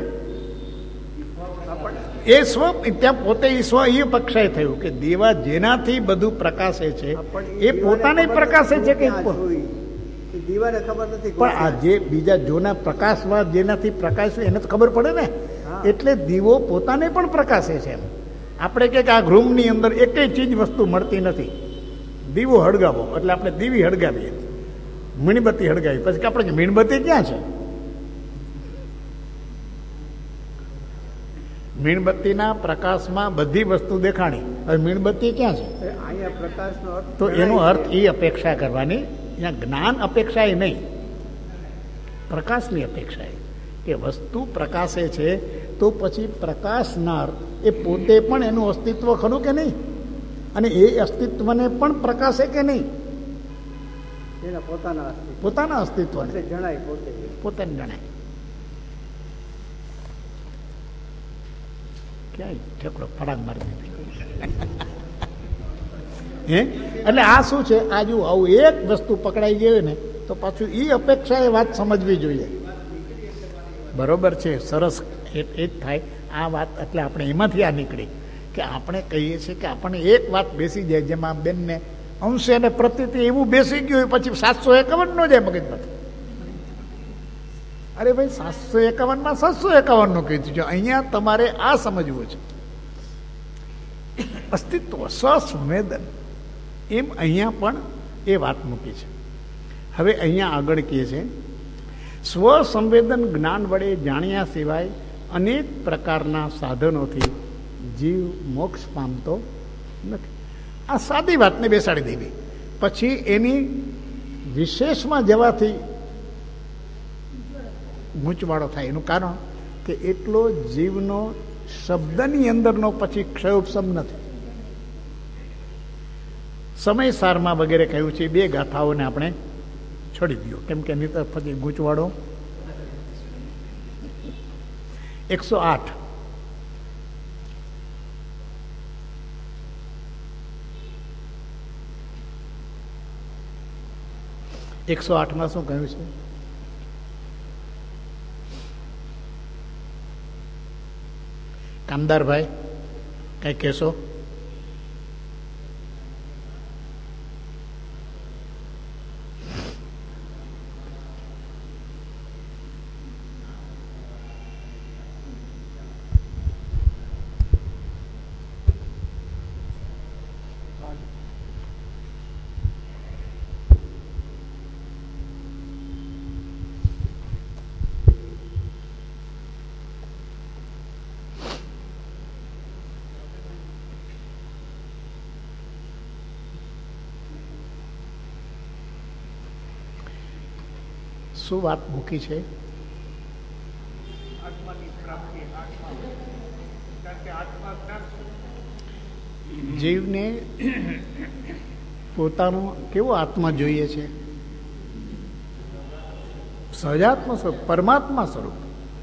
એ સ્વ, ત્યાં પોતે સ્વ એ પક્ષાએ થયું કે દીવા જેનાથી બધું પ્રકાશે છે એ પોતાને પ્રકાશે છે કે દીવાને ખબર નથી. પણ આ જે બીજા જોના પ્રકાશમાં જેનાથી પ્રકાશ એને તો ખબર પડે ને. એટલે દીવો પોતાને પણ પ્રકાશે છે. એમ આપણે કે આ રૂમની અંદર એકેય ચીજ વસ્તુ મળતી નથી, દીવો હળગાવો એટલે આપણે દીવી હળગાવીએ, મીણબત્તી હળગાવી, પછી આપણે મીણબત્તી ક્યાં છે? મીણબત્તીના પ્રકાશમાં બધી વસ્તુ દેખાણી, હવે મીણબત્તી ક્યાં છે? અહીંયા પ્રકાશનો અર્થ તો એનો અર્થ એ અપેક્ષા કરવાની, અહીંયા જ્ઞાન અપેક્ષા એ નહીં, પ્રકાશની અપેક્ષા કે વસ્તુ પ્રકાશે છે તો પછી પ્રકાશનાર એ પોતે પણ એનું અસ્તિત્વ ખરું કે નહીં, અને એ અસ્તિત્વને પણ પ્રકાશે કે નહીં? એના પોતાના અસ્તિત્વને જણાય, પોતાને જણાય. ક્યાંય ઠેકડો ફડાક મારી હે. એટલે આ શું છે? આ જો આવું એક વસ્તુ પકડાઈ ગઈ ને તો પાછું એ અપેક્ષા એ વાત સમજવી જોઈએ. બરોબર છે, સરસ. એ જ થાય આ વાત. એટલે આપણે એમાંથી આ નીકળી કે આપણે કહીએ છીએ કે આપણને એક વાત બેસી જાય, જેમાં બેનને અંશે અને પ્રતિથી એવું બેસી ગયું પછી 751 ન જાય મગજમાંથી. અરે ભાઈ 751માં 751 નું કીધું છે. અહીંયા તમારે આ સમજવું છે, અસ્તિત્વ, સ્વસંવેદન. એમ અહીંયા પણ એ વાત મૂકી છે. હવે અહીંયા આગળ કહે છે, સ્વસંવેદન જ્ઞાન વડે જાણ્યા સિવાય અનેક પ્રકારના સાધનોથી જીવ મોક્ષ પામતો નથી. આ સાદી વાતને બેસાડી દેવી, પછી એની વિશેષમાં જવાથી ગૂંચવાડો થાય. એનું કારણ કે એટલો જીવનો શબ્દની અંદરનો પછી ક્ષય ઉપશમ નથી. સમય સારમાં વગેરે કહ્યું છે. 2 ગાથાઓને આપણે છોડી દો, કેમ કે એની તરફ પછી ગૂંચવાડો. 108 108માં શું કહ્યું છે? કામદારભાઈ કઈ કહેશો? શું વાત મૂકી છે? જીવને પોતાનો કેવો આત્મા જોઈએ છે? સહજાત્મ સ્વરૂપ, પરમાત્મા સ્વરૂપ.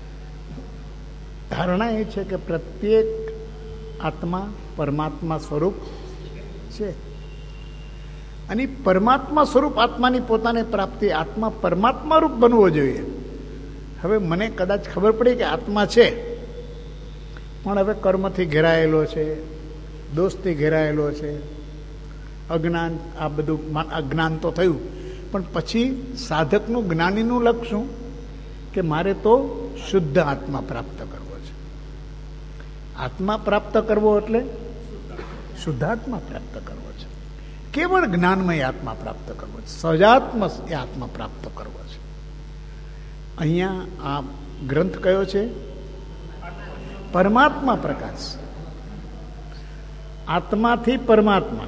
ધારણા એ છે કે પ્રત્યેક આત્મા પરમાત્મા સ્વરૂપ છે. અને પરમાત્મા સ્વરૂપ આત્માની પોતાને પ્રાપ્તિ, આત્મા પરમાત્મા રૂપ બનવો જોઈએ. હવે મને કદાચ ખબર પડી કે આત્મા છે, પણ હવે કર્મથી ઘેરાયેલો છે, દોષથી ઘેરાયેલો છે, અજ્ઞાન, આ બધું અજ્ઞાન તો થયું. પણ પછી સાધકનું, જ્ઞાનીનું લક્ષ્ય શું? કે મારે તો શુદ્ધ આત્મા પ્રાપ્ત કરવો છે. આત્મા પ્રાપ્ત કરવો એટલે શુદ્ધાત્મા પ્રાપ્ત કરવો છે. કેવળ જ્ઞાનમય આત્મા પ્રાપ્ત કરવો છે. સહજાત્મ એ આત્મા પ્રાપ્ત કરવો છે. અહીંયા આ ગ્રંથ કયો છે? પરમાત્મા પ્રકાશ. આત્માથી પરમાત્મા.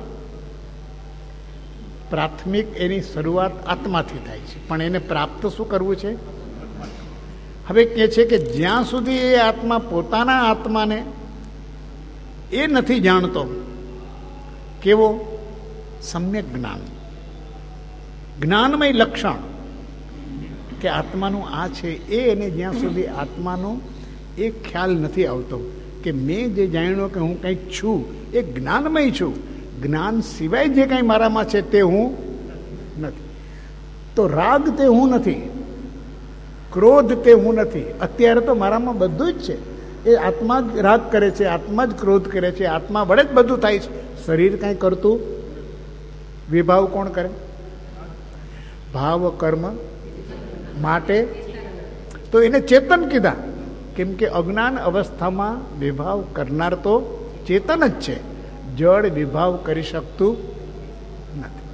પ્રાથમિક એની શરૂઆત આત્માથી થાય છે, પણ એને પ્રાપ્ત શું કરવું છે? હવે કહે છે કે જ્યાં સુધી એ આત્મા પોતાના આત્માને એ નથી જાણતો, કેવો? સમ્યક જ્ઞાન, જ્ઞાનમય લક્ષણ કે આત્માનું આ છે, એ એને જ્યાં સુધી આત્માનો એ ખ્યાલ નથી આવતો કે મેં જે જાણ્યો કે હું કંઈક છું, એ જ્ઞાનમય છું, જ્ઞાન સિવાય જે કંઈ મારામાં છે તે હું નથી. તો રાગ તે હું નથી, ક્રોધ તે હું નથી. અત્યારે તો મારામાં બધું જ છે. એ આત્મા જ રાગ કરે છે, આત્મા જ ક્રોધ કરે છે, આત્મા વડે જ બધું થાય છે. શરીર કંઈ કરતું, વિભાવ કોણ કરે? ભાવ કર્મ માટે તો એને ચેતન કીધા, કેમ કે અજ્ઞાન અવસ્થામાં વિભાવ કરનાર તો ચેતન જ છે. જળ વિભાવ કરી શકતું નથી.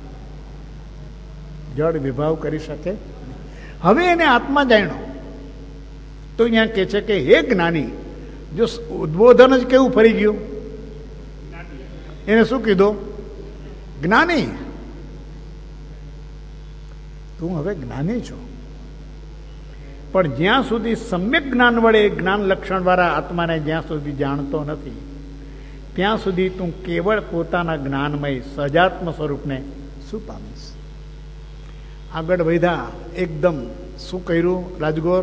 જળ વિભાવ કરી શકે. હવે એને આત્મા જાણ્યો તો અહીંયા કહે છે કે હે જ્ઞાની, જો ઉદ્બોધન જ કેવું ફરી ગયું, એને શું કીધું? જ્ઞાની, તું હવે જ્ઞાની છો. પણ જ્યાં સુધી સમ્યક જ્ઞાન વડે, જ્ઞાન લક્ષણ વાળા આત્માને જ્યાં સુધી જાણતો નથી, ત્યાં સુધી તું કેવળ પોતાના જ્ઞાનમય સહજાત્મ સ્વરૂપને શું પામીશ? આગળ વધ્યા એકદમ. શું કર્યું રાજગોર?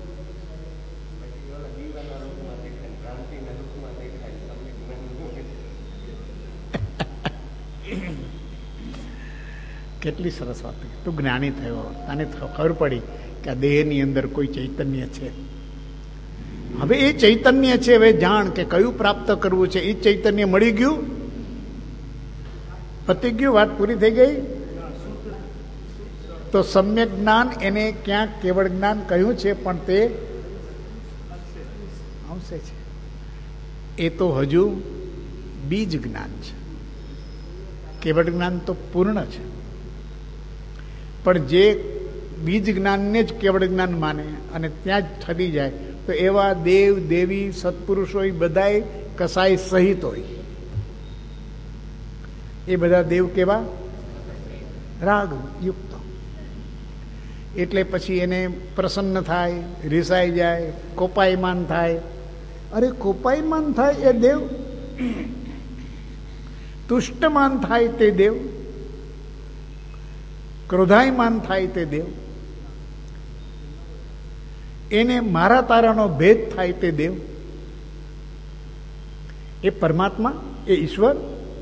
કેટલી સરસ વાત. તું જ્ઞાની થયો, તને ખબર પડી કે આ દેહની અંદર કોઈ ચૈતન્ય છે. હવે એ ચૈતન્ય છે, હવે જાણ કે કયું પ્રાપ્ત કરવું છે. એ ચૈતન્ય મળી ગયું, પતી ગયું, વાત પૂરી થઈ ગઈ. તો સમ્યક જ્ઞાન એને ક્યાંક કેવળ જ્ઞાન કહ્યું છે, પણ તે આવશે છે. એ તો હજુ બીજ જ્ઞાન છે. કેવળ જ્ઞાન તો પૂર્ણ છે. પણ જે બીજ જ્ઞાનને જ કેવળ જ્ઞાન માને અને ત્યાં જ ઠરી જાય, તો એવા દેવ દેવી સત્પુરુષો બધાય કસાય સહિત હોય. એ બધા દેવ કેવા? રાગ યુક્ત. એટલે પછી એને પ્રસન્ન થાય, રીસાઈ જાય, કોપાયમાન થાય. અરે કોપાયમાન થાય એ દેવ, તુષ્ટમાન થાય તે દેવ, ક્રોધાયમાન થાય તે દેવ, એને મારા તારાનો ભેદ થાય તે દેવ, એ પરમાત્મા, એ ઈશ્વર.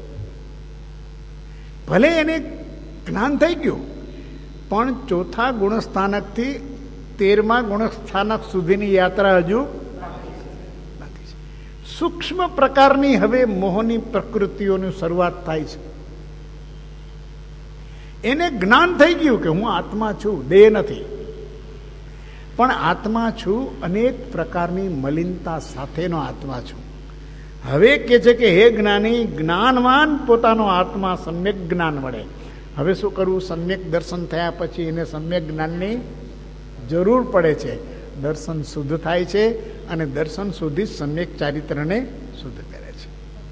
ભલે એને જ્ઞાન થઈ ગયું, પણ ચોથા ગુણસ્થાનકથી 13મા ગુણસ્થાનક સુધીની યાત્રા હજુ બાકી છે. સૂક્ષ્મ પ્રકારની હવે મોહની પ્રકૃતિઓની શરૂઆત થાય છે. એને જ્ઞાન થઈ ગયું કે હું આત્મા છું, દેહ નથી, પણ આત્મા છું, અનેક પ્રકારની મલિનતા સાથેનો આત્મા છું. હવે કે છે કે હે જ્ઞાની, જ્ઞાનવાન પોતાનો આત્મા સમ્યક જ્ઞાન મળે. હવે શું કરવું? સમ્યક દર્શન થયા પછી એને સમ્યક જ્ઞાનની જરૂર પડે છે. દર્શન શુદ્ધ થાય છે અને દર્શન સુધી સમ્યક ચારિત્રને શુદ્ધ કરે છે.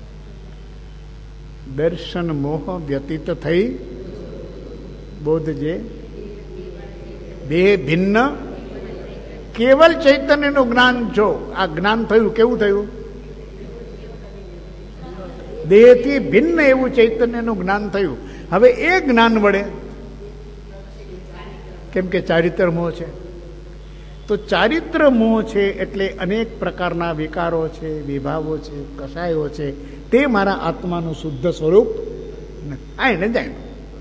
દર્શન મોહ વ્યતીત થઈ બોધજે દેહ ભિન્ન કેવલ ચૈતન્યનું જ્ઞાન જો. આ જ્ઞાન થયું, કેવું થયું? દેહથી ભિન્ન એવું ચૈતન્યનું જ્ઞાન થયું. હવે એ જ્ઞાન વડે, કેમ કે ચારિત્ર મોહ છે, તો ચારિત્ર મોહ છે એટલે અનેક પ્રકારના વિકારો છે, વિભાવો છે, કષાયો છે, તે મારા આત્માનું શુદ્ધ સ્વરૂપ આ એને જાણ્યું.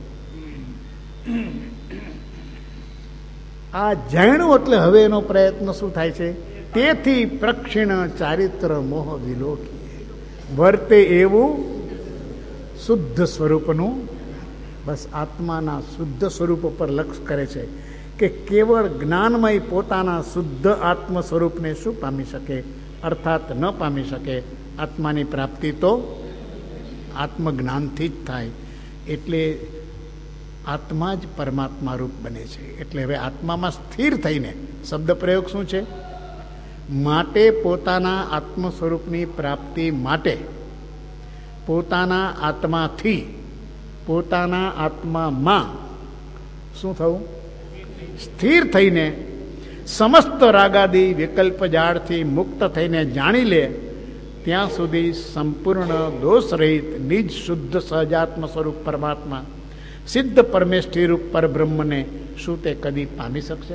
આ જાણ્યું એટલે હવે એનો પ્રયત્ન શું થાય છે? તેથી પ્રક્ષિણ ચારિત્ર મોહ વિલોકી વર્તે એવું શુદ્ધ સ્વરૂપનું. બસ આત્માના શુદ્ધ સ્વરૂપ પર લક્ષ્ય કરે છે કે કેવળ જ્ઞાનમય પોતાના શુદ્ધ આત્મ સ્વરૂપને શું પામી શકે? અર્થાત ન પામી શકે. આત્માની પ્રાપ્તિ તો આત્મજ્ઞાનથી જ થાય. એટલે આત્મા જ પરમાત્મા રૂપ બને છે. એટલે હવે આત્મામાં સ્થિર થઈને, શબ્દ પ્રયોગ શું છે? માટે પોતાના આત્મ સ્વરૂપની પ્રાપ્તિ માટે પોતાના આત્માથી પોતાના આત્મામાં શું થવું? સ્થિર થઈને સમસ્ત રાગાદી વિકલ્પ જાળથી મુક્ત થઈને જાણી લે ત્યાં સુધી સંપૂર્ણ દોષ રહિત નિજ શુદ્ધ સહજાત્મ સ્વરૂપ પરમાત્મા સિદ્ધ પરમેષ્ઠી રૂપ પરબ્રહ્મને શું તે કદી પામી શકશે?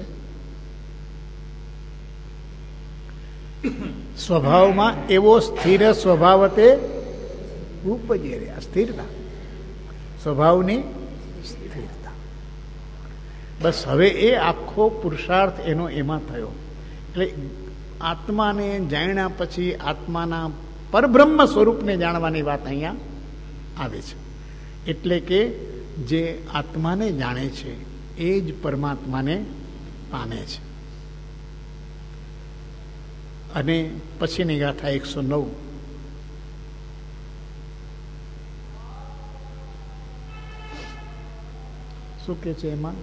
સ્વભાવમાં એવો સ્થિર સ્વભાવ તે ઉપજે રે. સ્થિરતા, સ્વભાવની સ્થિરતા. બસ હવે એ આખો પુરુષાર્થ એનો એમાં થયો. એટલે આત્માને જાણ્યા પછી આત્માના પરબ્રહ્મ સ્વરૂપને જાણવાની વાત અહીંયા આવે છે. એટલે કે જે આત્માને જાણે છે એ જ પરમાત્માને પામે છે. અને પછીની ગાથા 109. શું કે છે એમાં?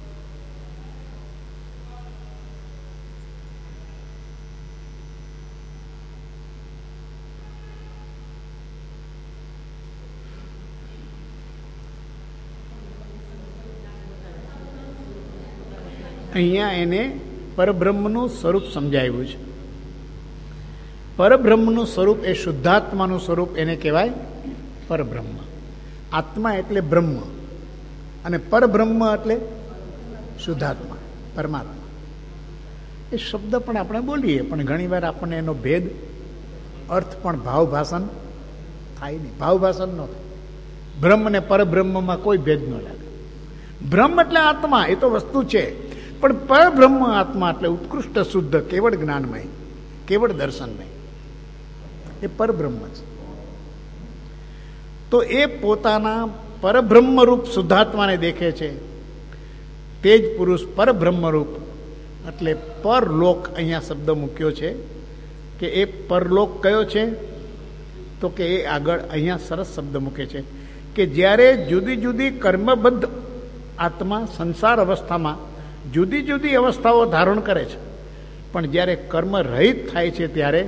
અહીંયા એને પરબ્રહ્મનું સ્વરૂપ સમજાવ્યું છે. પરબ્રહ્મનું સ્વરૂપ એ શુદ્ધાત્માનું સ્વરૂપ, એને કહેવાય પરબ્રહ્મ. આત્મા એટલે બ્રહ્મ અને પરબ્રહ્મ એટલે શુદ્ધાત્મા, પરમાત્મા. એ શબ્દ પણ આપણે બોલીએ, પણ ઘણીવાર આપણને એનો ભેદ, અર્થ પણ ભાવભાષણ થાય નહીં. ભાવભાષણ ન થાય. બ્રહ્મ ને પરબ્રહ્મમાં કોઈ ભેદ ન લાગે. બ્રહ્મ એટલે આત્મા, એ તો વસ્તુ છે, પણ પરબ્રહ્મ આત્મા એટલે ઉત્કૃષ્ટ શુદ્ધ કેવળ જ્ઞાનમય, કેવળ દર્શનમય, એ પરબ્રહ્મ છે. તો એ પોતાના પરબ્રહ્મ રૂપ શુદ્ધાત્માને દેખે છે. તે જ પુરુષ પરબ્રહ્મ રૂપ એટલે પરલોક, અહીંયા શબ્દ મૂક્યો છે કે એ પરલોક કયો છે? તો કે એ આગળ અહીંયા સરસ શબ્દ મૂકે છે કે જ્યારે જુદી જુદી કર્મબદ્ધ આત્મા સંસાર અવસ્થામાં જુદી જુદી અવસ્થાઓ ધારણ કરે છે, પણ જ્યારે કર્મ રહિત થાય છે ત્યારે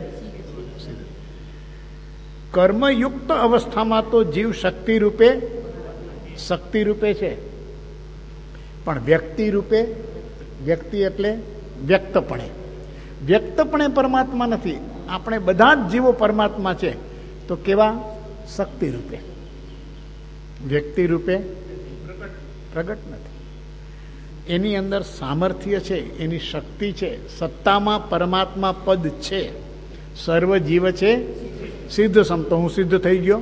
કર્મયુક્ત અવસ્થામાં તો જીવ શક્તિ રૂપે છે, પણ વ્યક્તિ રૂપે વ્યક્તિ એટલે વ્યક્તપણે. વ્યક્તપણે પરમાત્મા નથી. આપણે બધા જ જીવો પરમાત્મા છે. તો કેવા? શક્તિ રૂપે. વ્યક્તિ રૂપે પ્રગટ નથી. એની અંદર સામર્થ્ય છે, એની શક્તિ છે, સત્તામાં પરમાત્મા પદ છે. સર્વ જીવ છે સિદ્ધ સમ. તો હું સિદ્ધ થઈ ગયો?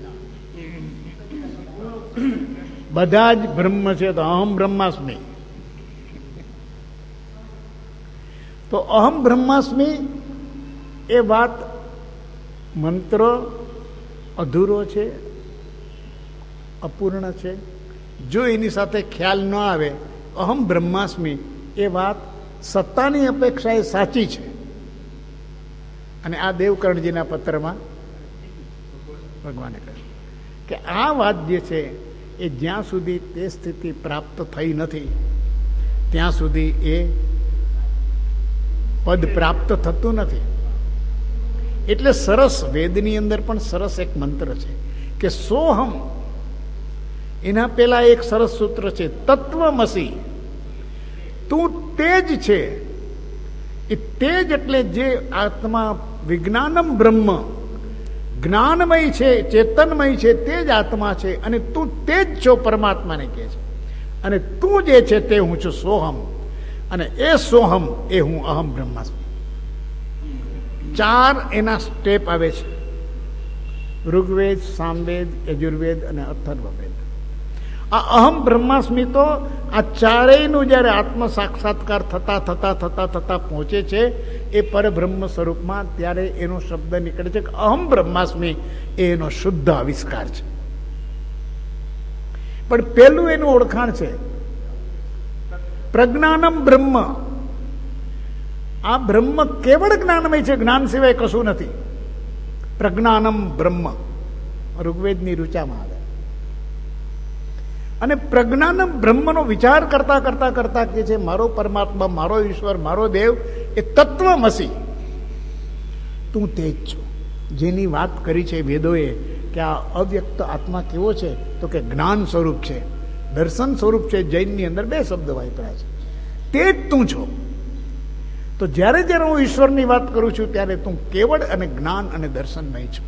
બધા જ બ્રહ્મ છે. તો અહમ બ્રહ્માસ્મિ. તો અહમ બ્રહ્માસ્મિ એ વાત મંત્ર અધૂરો છે, અપૂર્ણ છે. જો એની સાથે ખ્યાલ ન આવે અહમ બ્રહ્માસ્મિ, એ વાત સત્તાની અપેક્ષાએ સાચી છે. અને આ દેવકર્ણજીના પત્રમાં ભગવાને કહ્યું કે આ વાત જે છે એ જ્યાં સુધી તે સ્થિતિ પ્રાપ્ત થઈ નથી ત્યાં સુધી એ પદ પ્રાપ્ત થતું નથી. એટલે સરસ વેદની અંદર પણ સરસ એક મંત્ર છે કે સોહમ. એના પેલા એક સરસ સૂત્ર છે તત્વમસી. તું તેજ છે. એ તેજ એટલે જે આત્મા વિજ્ઞાનમ બ્રહ્મ, જ્ઞાનમય છે, ચેતનમય છે, તે જ આત્મા છે. અને તું તે જ છો, પરમાત્માને કહે છે. અને તું જે છે તે હું છું સોહમ. અને એ સોહમ એ હું અહમ બ્રહ્માસ્મિ. 4 એના સ્ટેપ આવે છે: ઋગ્વેદ, સામવેદ, યજુર્વેદ અને અથર્વવેદ. આ અહમ બ્રહ્માસ્મિ તો આ ચારેયનું જયારે આત્મ સાક્ષાત્કાર થતા થતા થતા થતા પહોંચે છે એ પરબ્રહ્મ સ્વરૂપમાં, ત્યારે એનો શબ્દ નીકળે છે કે અહમ બ્રહ્માસ્મિ. એ એનો શુદ્ધ આવિષ્કાર છે. પણ પેલું એનું ઓળખાણ છે પ્રજ્ઞાનમ બ્રહ્મ. આ બ્રહ્મ કેવળ જ્ઞાનમય છે, જ્ઞાન સિવાય કશું નથી. પ્રજ્ઞાનમ બ્રહ્મ ઋગ્વેદની ઋચામાં આવે. અને પ્રજ્ઞાનમ બ્રહ્મનો વિચાર કરતા કરતા કરતા કે છે મારો પરમાત્મા, મારો ઈશ્વર, મારો દેવ એ તત્વમસી. તું તે જ છો. જેની વાત કરી છે વેદોએ કે આ અવ્યક્ત આત્મા કેવો છે, તો કે જ્ઞાન સ્વરૂપ છે, દર્શન સ્વરૂપ છે. જૈનની અંદર 2 શબ્દ વાપર્યા છે. તે જ તું છો. તો જ્યારે જ્યારે હું ઈશ્વરની વાત કરું છું ત્યારે તું કેવળ અને જ્ઞાન અને દર્શનમય છો.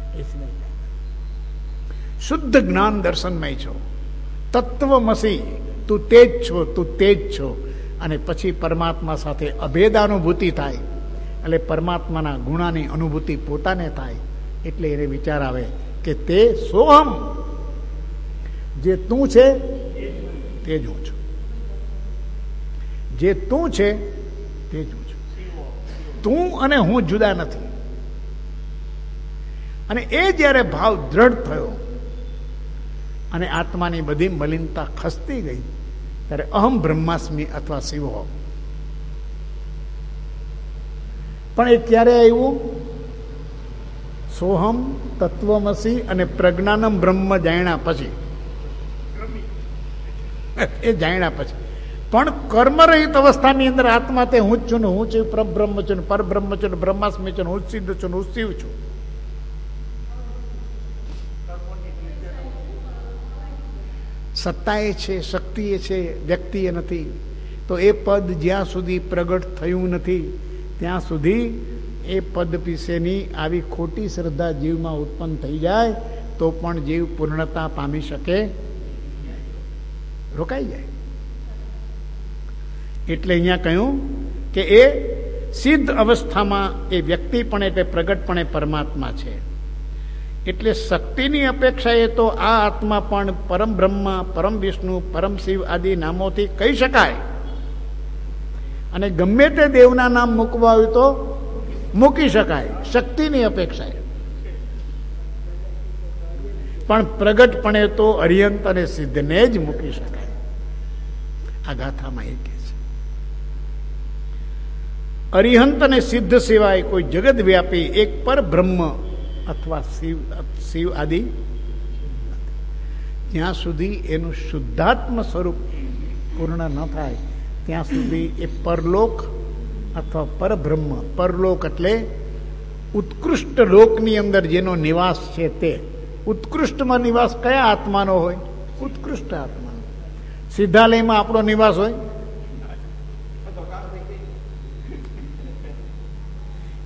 શુદ્ધ જ્ઞાન દર્શનમય છો. તત્વમસી. તું તે જ છો, તું તે જ છો. અને પછી પરમાત્મા સાથે અભેદાનુભૂતિ થાય. એટલે પરમાત્માના ગુણાની અનુભૂતિ પોતાને થાય. એટલે એને વિચાર આવે કે તે સોહમ. જે તું છે તે જ હું છું. જે તું છે તે જ હું છું. તું અને હું જુદા નથી. અને એ જ્યારે ભાવ દ્રઢ થયો અને આત્માની બધી મલિનતા ખસતી ગઈ ત્યારે અહમ બ્રહ્માસ્મિ અથવા શિવોહમ. પણ એ ક્યારે આવ્યું? સોહમ, તત્વમસી અને પ્રજ્ઞાનમ બ્રહ્મ જાણ્યા પછી. એ જાણ્યા પછી પણ કર્મરહિત અવસ્થાની અંદર આત્મા તે હું જ છું ને, હું છું પરબ્રહ્મ છું, પરબ્રહ્મ છું, બ્રહ્માસ્મિ છું, હું સિદ્ધ છું, હું શિવ છું. સત્તા એ છે, શક્તિ એ છે, વ્યક્તિ એ નથી. તો એ પદ જ્યાં સુધી પ્રગટ થયું નથી ત્યાં સુધી એ પદ વિશેની આવી ખોટી શ્રદ્ધા જીવમાં ઉત્પન્ન થઈ જાય તો પણ જીવ પૂર્ણતા પામી શકે, રોકાઈ જાય. એટલે અહીંયા કહ્યું કે એ સિદ્ધ અવસ્થામાં એ વ્યક્તિપણે એટલે પ્રગટપણે પરમાત્મા છે. એટલે શક્તિની અપેક્ષાએ તો આ આત્મા પણ પરમ બ્રહ્મા, પરમ વિષ્ણુ, પરમ શિવ આદિ નામોથી કહી શકાય. અને ગમે તે દેવના નામ મૂકવા હોય તો મૂકી શકાય શક્તિની અપેક્ષાએ. પણ પ્રગટપણે તો અરિહંત અને સિદ્ધને જ મૂકી શકાય. આ ગાથામાં એ કહે છે અરિહંત અને સિદ્ધ સિવાય કોઈ જગત વ્યાપી એક પર બ્રહ્મ અથવા શિવ આદિ જ્યાં સુધી એનું શુદ્ધાત્મ સ્વરૂપ પૂર્ણ ન થાય ત્યાં સુધી એ પરલોક અથવા પરબ્રહ્મ, પરલોક એટલે ઉત્કૃષ્ટ લોકની અંદર જેનો નિવાસ છે તે. ઉત્કૃષ્ટમાં નિવાસ કયા આત્માનો હોય? ઉત્કૃષ્ટ આત્માનો. સિદ્ધાલયમાં આપણો નિવાસ હોય?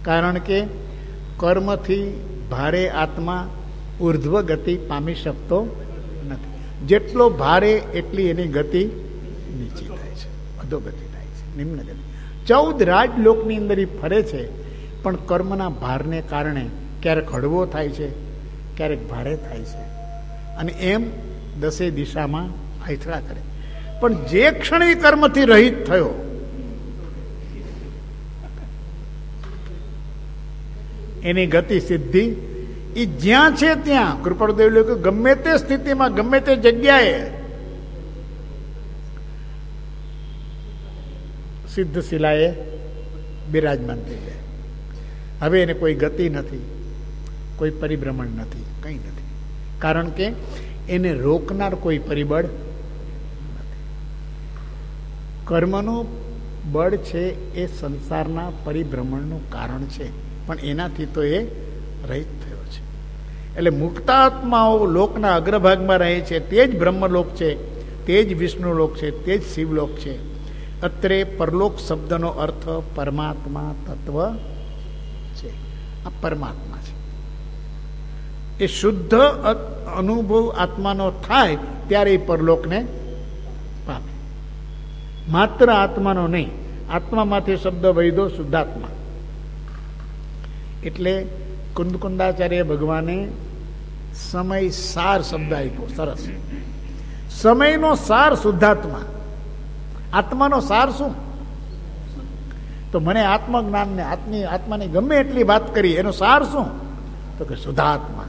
કારણ કે કર્મથી ભારે આત્મા ઉર્ધ્વ ગતિ પામી શકતો નથી. જેટલો ભારે એટલી એની ગતિ નીચી થાય છે, અધોગતિ થાય છે, નિમ્ન ગતિ. 14 રાજલોકની અંદર એ ફરે છે, પણ કર્મના ભારને કારણે ક્યારેક હળવો થાય છે, ક્યારેક ભારે થાય છે, અને એમ 10 દિશામાં આયથડા કરે. પણ જે ક્ષણે કર્મથી રહિત થયો, એની ગતિ સિદ્ધિ એ જ્યાં છે ત્યાં, કૃપાળુદેવ લખ્યું ગમે તે સ્થિતિમાં ગમે તે જગ્યાએ સિદ્ધ શિલાએ બિરાજમાન થઈ જાય. હવે એને કોઈ ગતિ નથી, કોઈ પરિભ્રમણ નથી, કંઈ નથી. કારણ કે એને રોકનાર કોઈ પરિબળ નથી. કર્મનું બળ છે એ સંસારના પરિભ્રમણનું કારણ છે, પણ એનાથી તો એ રહિત થયો છે. એટલે મુક્તાત્માઓ લોકના અગ્રભાગમાં રહે છે, તે જ બ્રહ્મલોક છે, તે જ વિષ્ણુલોક છે, તે જ શિવલોક છે. અત્રે પરલોક શબ્દનો અર્થ પરમાત્મા તત્વ છે. આ પરમાત્મા છે. એ શુદ્ધ અનુભવ આત્માનો થાય ત્યારે એ પરલોકને પામે. માત્ર આત્માનો નહીં, આત્મામાંથી શબ્દ વૈધો શુદ્ધાત્મા. એટલે કુંદકુંદાચાર્ય ભગવાને સમય સાર શબ્દ આપ્યો, સરસ. સમયનો સાર શુદ્ધાત્મા. આત્માનો સાર શું? તો મને આત્મજ્ઞાનને આત્માની ગમે એટલી વાત કરી, એનો સાર શું? તો કે શુદ્ધાત્મા.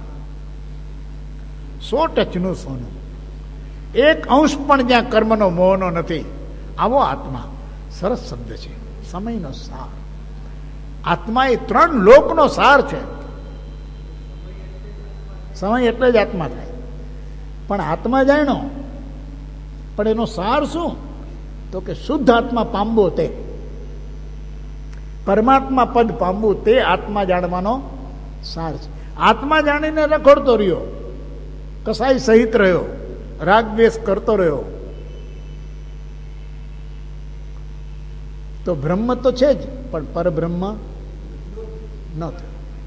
100 ટચનું સોનું, 1 અંશ પણ જ્યાં કર્મનો મોહનો નથી, આવો આત્મા. સરસ શબ્દ છે, સમયનો સાર. આત્મા એ 3 લોકનો સાર છે. સમય એટલે જ આત્મા થાય. પણ આત્મા જાણો, પણ એનો સાર શું? તો કે શુદ્ધ આત્મા પામવો, તે પરમાત્મા પદ પામવું, તે આત્મા જાણવાનો સાર છે. આત્મા જાણીને રખડતો રહ્યો, કસાઈ સહિત રહ્યો, રાગ દ્વેષ કરતો રહ્યો, તો બ્રહ્મ તો છે જ, પણ પરબ્રહ્મ ન થયો.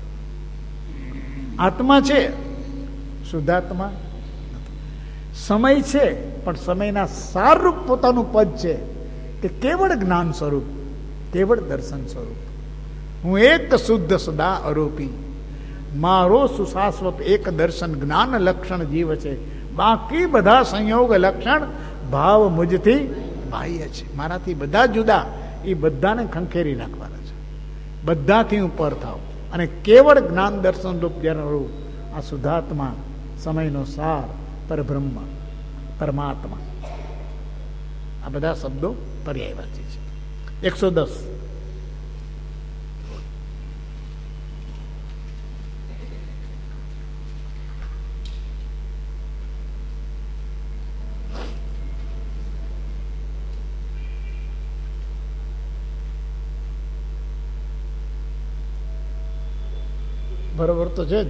આત્મા છે, શુદ્ધાત્મા. સમય છે, પણ સમયના સારરૂપ પોતાનું પદ છે કે કેવળ જ્ઞાન સ્વરૂપ, કેવળ દર્શન સ્વરૂપ. હું એક શુદ્ધ સદા આરોપી, મારો સુશાશ્વત એક દર્શન જ્ઞાન લક્ષણ જીવ છે, બાકી બધા સંયોગ લક્ષણ ભાવ મુજથી બાહ્ય છે. મારાથી બધા જુદા, એ બધાને ખંખેરી નાખવાના છે. બધાથી ઉપર થાવ અને કેવળ જ્ઞાન દર્શન રૂપ જેનું આ શુદ્ધાત્મા, સમયનો સાર, પરબ્રહ્મ, પરમાત્મા. આ બધા શબ્દો પર્યાયવાચી છે. 110 બરોબર તો છે જ.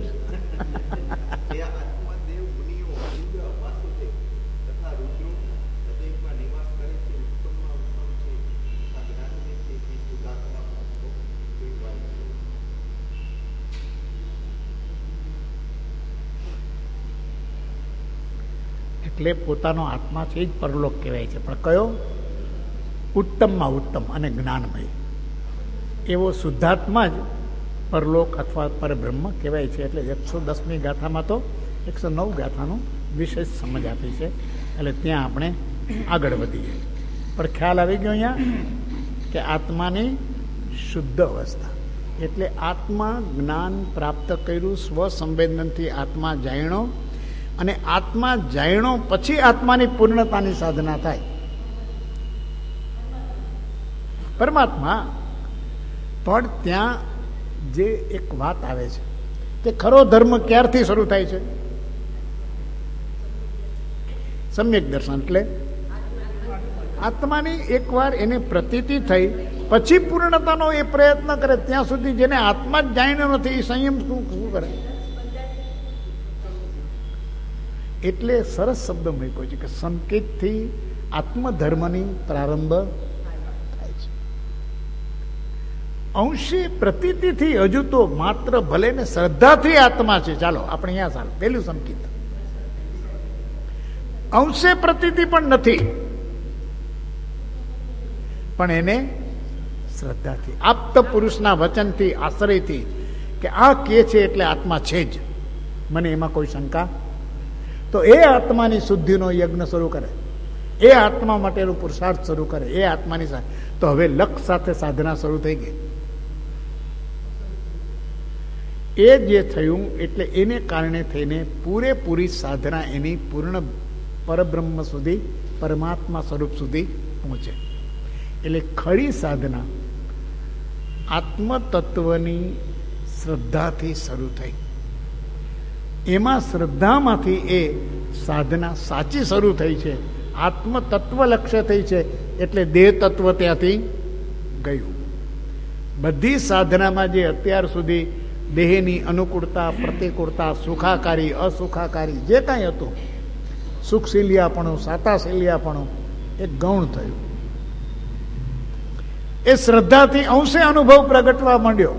એટલે પોતાનો આત્મા છે જ પરલોક કહેવાય છે. પણ કયો? ઉત્તમમાં ઉત્તમ અને જ્ઞાનમય એવો શુદ્ધાત્મા જ પરલોક અથવા પરબ્રહ્મ કહેવાય છે. એટલે 110મી ગાથામાં તો 109 ગાથાનું વિશેષ સમજ આપી છે. એટલે ત્યાં આપણે આગળ વધીએ. પણ ખ્યાલ આવી ગયો અહીંયા કે આત્માની શુદ્ધ અવસ્થા એટલે આત્મા જ્ઞાન પ્રાપ્ત કર્યું, સ્વસંવેદનથી આત્મા જાણ્યો, અને આત્મા જાણ્યો પછી આત્માની પૂર્ણતાની સાધના થાય. પરમાત્મા પણ ત્યાં જે એક વાત આવે છે કે ખરો ધર્મ ક્યારથી શરૂ થાય છે? સમ્યક દર્શન. એટલે આત્માની એકવાર એને પ્રતીતિ થઈ પછી પૂર્ણતાનો એ પ્રયત્ન કરે, ત્યાં સુધી જેને આત્મા જ જાણ્યો નથી એ સંયમ શું કરે? એટલે સરસ શબ્દ મૂક્યો છે કે સંકેતથી આત્મધર્મની પ્રારંભ થાય છે. અંશી પ્રતીતિથી હજુ તો માત્ર ભલે ને શ્રદ્ધાથી આત્મા છે. ચાલો આપણે અહીંયા ચાલો પેલું સંકેત. અંશે પ્રતીતિ પણ નથી, પણ એને શ્રદ્ધાથી આપ્ત પુરુષના વચનથી આશ્રયથી કે આ કે છે એટલે આત્મા છે જ, મને એમાં કોઈ શંકા, તો એ આત્માની શુદ્ધિનો યજ્ઞ શરૂ કરે, એ આત્મા માટેનું પુરુષાર્થ શરૂ કરે, એ આત્માની સાથે. તો હવે લક્ષ સાથે સાધના શરૂ થઈ ગઈ. એ જે થયું એટલે એને કારણે થઈને પૂરેપૂરી સાધના એની પૂર્ણ પરબ્રહ્મ સુધી, પરમાત્મા સ્વરૂપ સુધી પહોંચે. એટલે ખરી સાધના આત્મતત્વની શ્રદ્ધાથી શરૂ થઈ. એમાં શ્રદ્ધામાંથી એ સાધના સાચી શરૂ થઈ છે, આત્મતત્વ લક્ષ્ય થઈ છે. એટલે દેહ તત્વ ત્યાંથી ગયું. બધી સાધનામાં જે અત્યાર સુધી દેહની અનુકૂળતા, પ્રતિકૂળતા, સુખાકારી, અસુખાકારી જે કાંઈ હતું, સુખશીલિયાપણું, સાતાશીલિયાપણું, એ ગૌણ થયું. એ શ્રદ્ધાથી અંશે અનુભવ પ્રગટવા માંડ્યો,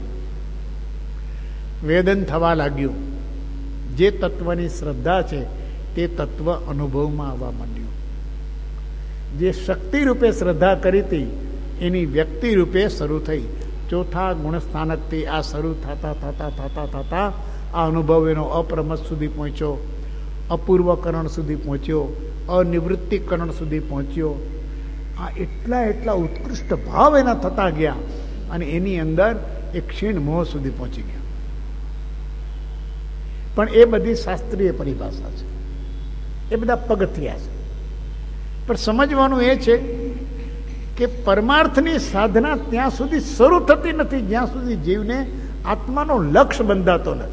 વેદન થવા લાગ્યું. જે તત્વની શ્રદ્ધા છે તે તત્વ અનુભવમાં આવવા માંડ્યું. જે શક્તિ રૂપે શ્રદ્ધા કરી હતી એની વ્યક્તિ રૂપે શરૂ થઈ. ચોથા ગુણસ્થાનકથી આ શરૂ થતા થતા થતા થતા આ અનુભવ એનો અપ્રમત સુધી પહોંચ્યો, અપૂર્વકરણ સુધી પહોંચ્યો, અનિવૃત્તિકરણ સુધી પહોંચ્યો. આ એટલા ઉત્કૃષ્ટ ભાવ એના થતા ગયા અને એની અંદર એક ક્ષીણ મોહ સુધી પહોંચી ગયા. પણ એ બધી શાસ્ત્રીય પરિભાષા છે, એ બધા પગથિયા છે. પણ સમજવાનું એ છે કે પરમાર્થની સાધના ત્યાં સુધી શરૂ થતી નથી જ્યાં સુધી જીવને આત્માનો લક્ષ્ય બંધાતો નથી.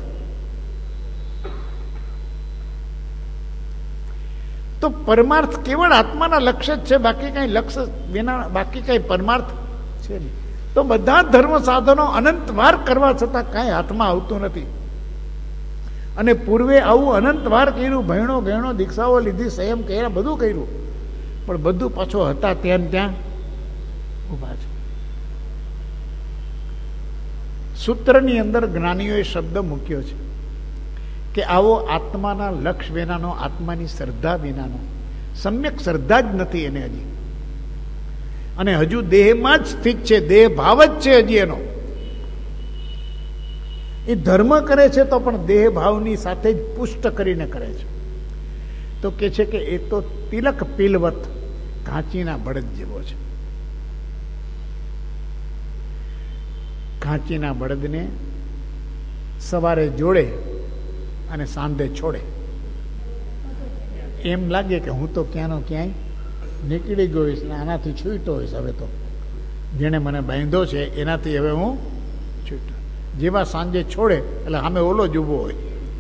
તો પરમાર્થ કેવળ આત્માના લક્ષ્ય જ છે, બાકી કઈ લક્ષ્ય વિના બાકી કઈ પરમાર્થ છે નહીં. તો બધા ધર્મ સાધનો અનંતવાર કરવા છતાં કાંઈ હાથમાં આવતું નથી. અને પૂર્વે આવું અનંતવાર કર્યું, ભણ્યો ગણ્યો, દીક્ષાઓ લીધી, સંયમ કર્યા, બધું કર્યું, પણ બધું પાછો હતા ત્યાં ત્યાં ઉભા છે. સૂત્રની અંદર જ્ઞાનીઓએ શબ્દ મૂક્યો છે કે આવો આત્માના લક્ષ્ય વિનાનો, આત્માની શ્રદ્ધા વિનાનો, સમ્યક શ્રદ્ધા જ નથી એને હજી, અને હજુ દેહમાં જ સ્થિત છે, દેહ ભાવ જ છે હજી એનો. એ ધર્મ કરે છે તો પણ દેહ ભાવની સાથે જ પુષ્ટ કરીને કરે છે. તો કે છે કે એ તો તિલક પીલવત ઘાંચીના બળદ જેવો છે. ઘાંચીના બળદને સવારે જોડે અને સાંજે છોડે. એમ લાગે કે હું તો ક્યાંનો ક્યાંય નીકળી ગયો હોઈશ ને આનાથી છૂટો હોઈશ. હવે તો જેણે મને બાંધ્યો છે એનાથી હવે હું છૂટો. જેવા સાંજે છોડે એટલે સામે ઓલો જ ઊભો હોય.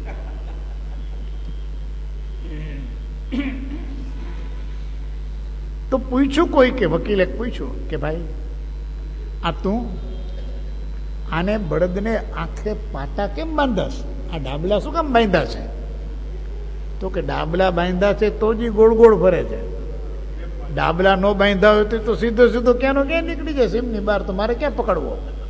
તો પૂછ્યું કોઈ કે વકીલે પૂછ્યું કે ભાઈ આ તું આને બળદને આંખે પાટા કેમ બાંધાશ? આ ડાબલા શું કામ બાંધ્યા છે? તો કે ડાબલા બાંધ્યા છે તો જ ગોળ ગોળ ફરે છે. ડાબલા નો બાંધ્યા હોય તો સીધો સીધો ક્યાંનો ક્યાં નીકળી જશે એમની બહાર. તો મારે ક્યાં પકડવો?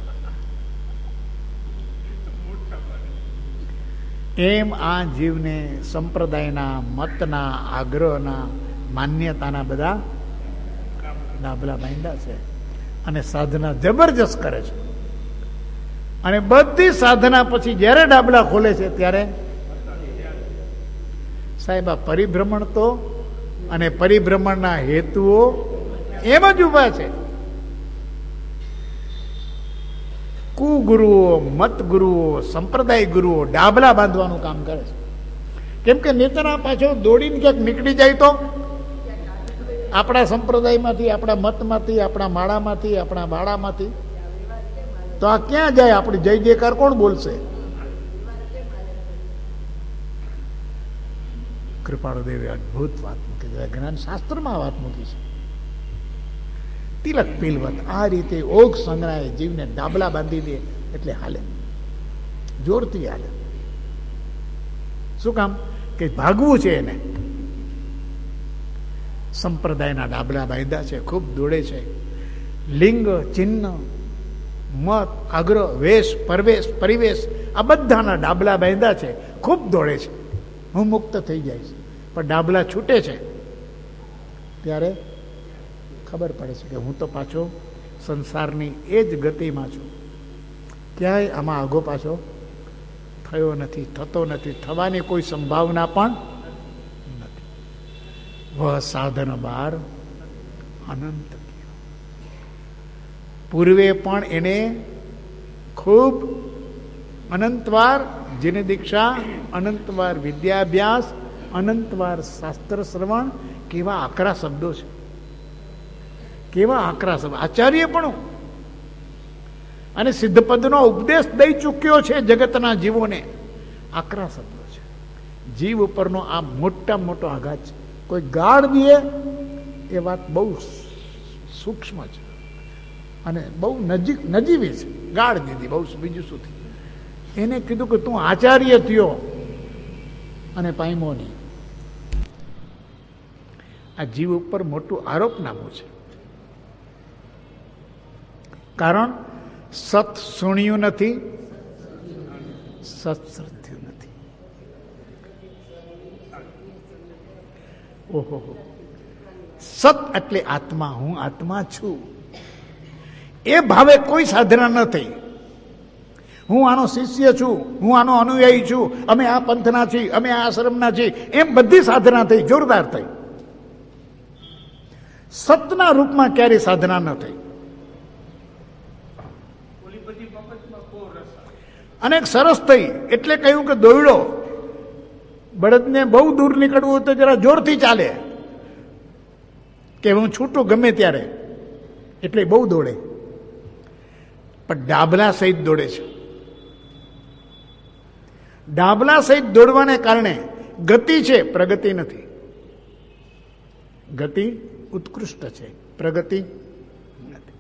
એમ આ જીવને સંપ્રદાયના, મતના, આગ્રહના, માન્યતાના બધા ડાબલા બાંધ્યા છે અને સાધના જબરજસ્ત કરે છે. અને બધી સાધના પછી જયારે ડાબલા ખોલે છે ત્યારે સાહેબ આ પરિભ્રમણ તો અને પરિભ્રમણના હેતુઓ એમ જ ઉભા છે. કુગુરુઓ, મત ગુરુઓ, સંપ્રદાય ગુરુઓ ડાબલા બાંધવાનું કામ કરે છે. કેમ કે નેતાના પાછો દોડીને ક્યાંક નીકળી જાય તો આપણા સંપ્રદાયમાંથી, આપણા મતમાંથી, આપણા માળામાંથી, આપણા બાળામાંથી તો આ ક્યાં જાય? આપણી જય જયકાર કોણ બોલશે? કૃપાળુદેવે અદભુત વાત મૂકી છે, જ્ઞાન શાસ્ત્રમાં વાત મૂકી છે. તિલક પીલવત આ રીતે ઓઘ સંગ્રહાએ જીવને ડાબલા બાંધી દે એટલે હાલે, જોરથી હાલે. શું કામ? કે ભાગવું છે એને. સંપ્રદાયના ડાબલા બાંધ્યા છે, ખૂબ દોડે છે. લિંગ, ચિહ્ન, મત, આગ્રહ, વેશ, પરવેશ, પરિવેશ આ બધાના ડાબલા બાંધ્યા છે, ખૂબ દોડે છે. હું મુક્ત થઈ જઈશ, પણ ડાબલા છૂટે છે ત્યારે ખબર પડે છે કે હું તો પાછો સંસારની એ જ ગતિમાં છું. ક્યાંય આમાં આગો પાછો થયો નથી, થતો નથી, થવાની કોઈ સંભાવના પણ નથી. વહ સાધન બાર અનંત. પૂર્વે પણ એને ખૂબ અનંતવાર જેને દીક્ષા, અનંતવાર વિદ્યાભ્યાસ, અનંતવાર શાસ્ત્ર શ્રવણ. કેવા આકરા શબ્દો છે, કેવા આકરા શબ્દ. આચાર્ય પણ અને સિદ્ધપદનો ઉપદેશ દઈ ચૂક્યો છે જગતના જીવોને. આકરા શબ્દો છે. જીવ ઉપરનો આ મોટા મોટો આઘાત છે. કોઈ ગાળ દે એ વાત બહુ સૂક્ષ્મ છે અને બહુ નજીવી છે. ગાળ દીધી બહુ, બીજું શું થયું? એને કીધું કે તું આચાર્ય થયો અને પામ્યો નહીં. આ જીવ ઉપર મોટું આરોપનામું છે. કારણ સત સુણ્યું નથી, સત શ્રદ્ધ્યું નથી. ઓહો, સત એટલે આત્મા, હું આત્મા છું એ ભાવે કોઈ સાધના ન થઈ. હું આનો શિષ્ય છું, હું આનો અનુયાયી છું, અમે આ પંથના છીએ, અમે આ આશ્રમના છીએ, એમ બધી સાધના થઈ, જોરદાર થઈ. સતના રૂપમાં ક્યારેય સાધના ન થઈ. અને સરસ થઈ એટલે કહ્યું કે દોડ્યો. બળદને બહુ દૂર નીકળવું હોય તો જરા જોરથી ચાલે, કે હું છૂટું ગમે ત્યારે, એટલે બહુ દોડે. પણ ડાબલા સહિત દોડે છે. ડાબલા સહિત દોડવાને કારણે ગતિ છે, પ્રગતિ નથી. ગતિ ઉત્કૃષ્ટ છે, પ્રગતિ નથી.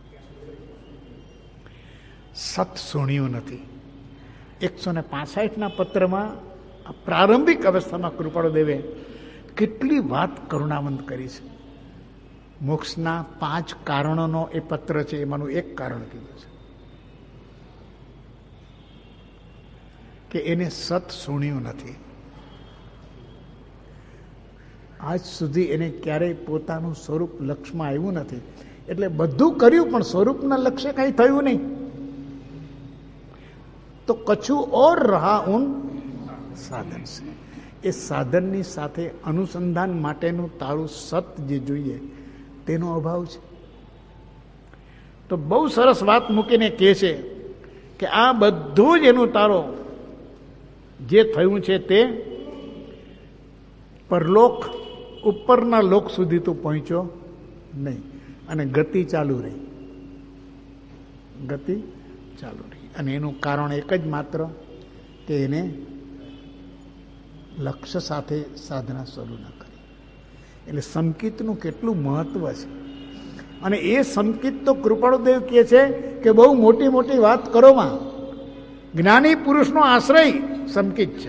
સત સુણ્યું નથી. 165 પત્રમાં પ્રારંભિક અવસ્થામાં કૃપાળુદેવે કેટલી વાત કરુણાવંત કરી છે. મોક્ષના 5 કારણોનો એ પત્ર છે, એમાંનું એક કારણ કીધું છે કે એને સત સુણ્યું નથી. આજ સુધી એને ક્યારેય પોતાનું સ્વરૂપ લક્ષ્યમાં આવ્યું નથી. એટલે બધું કર્યું પણ સ્વરૂપના લક્ષ્ય કઈ થયું નહીં. તો કછું ઓર રહા ઉન સાધન છે. એ સાધનની સાથે અનુસંધાન માટેનું તારું સત જે જોઈએ તેનો અભાવ છે. તો બહુ સરસ વાત મૂકીને કહે છે કે આ બધું જ એનું તારો જે થયું છે તે પરલોક, ઉપરના લોક સુધી તું પહોંચ્યો નહીં, અને ગતિ ચાલુ રહી, ગતિ ચાલુ રહી. અને એનું કારણ એક જ માત્ર કે એને લક્ષ્ય સાથે સાધના શરૂ ન કરી. એટલે સંકિતનું કેટલું મહત્વ છે. અને એ સંકિત તો કૃપાળુદેવ કહે છે કે બહુ મોટી મોટી વાત કરોમાં જ્ઞાની પુરુષનો આશ્રય સંકિત છે.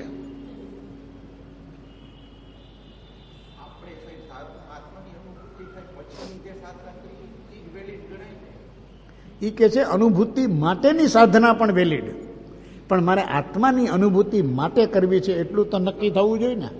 એ કે છે અનુભૂતિ માટેની સાધના પણ વેલિડ, પણ મારે આત્માની અનુભૂતિ માટે કરવી છે એટલું તો નક્કી થવું જોઈએ ને.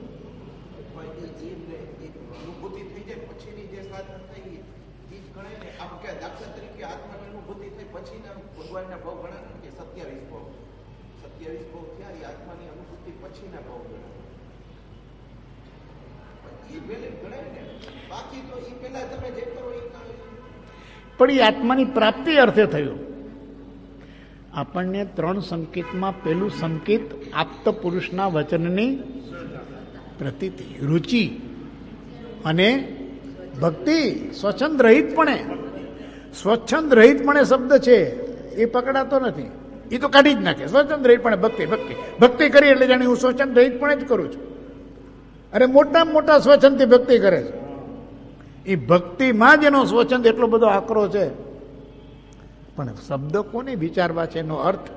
પણ એ આત્માની પ્રાપ્તિ અર્થે થયું. આપણને 3 સંકેતમાં પહેલું સંકેત આપ્ત પુરુષના વચનની પ્રતીતિ, રુચિ અને ભક્તિ. સ્વચ્છંદ રહિતપણે, સ્વચ્છંદ રહિતપણે શબ્દ છે એ પકડાતો નથી, એ તો કાઢી જ નાખે. સ્વચ્છંદ રહિતપણે ભક્તિ, ભક્તિ ભક્તિ કરી એટલે જાણે હું સ્વચ્છંદ રહિતપણે જ કરું છું. અરે મોટામાં મોટા સ્વચ્છંદથી ભક્તિ કરે છે. એ ભક્તિમાં જ એનો સ્વચ્છંદ એટલો બધો આકરો છે, પણ શબ્દ કોને વિચારવા છે એનો અર્થ.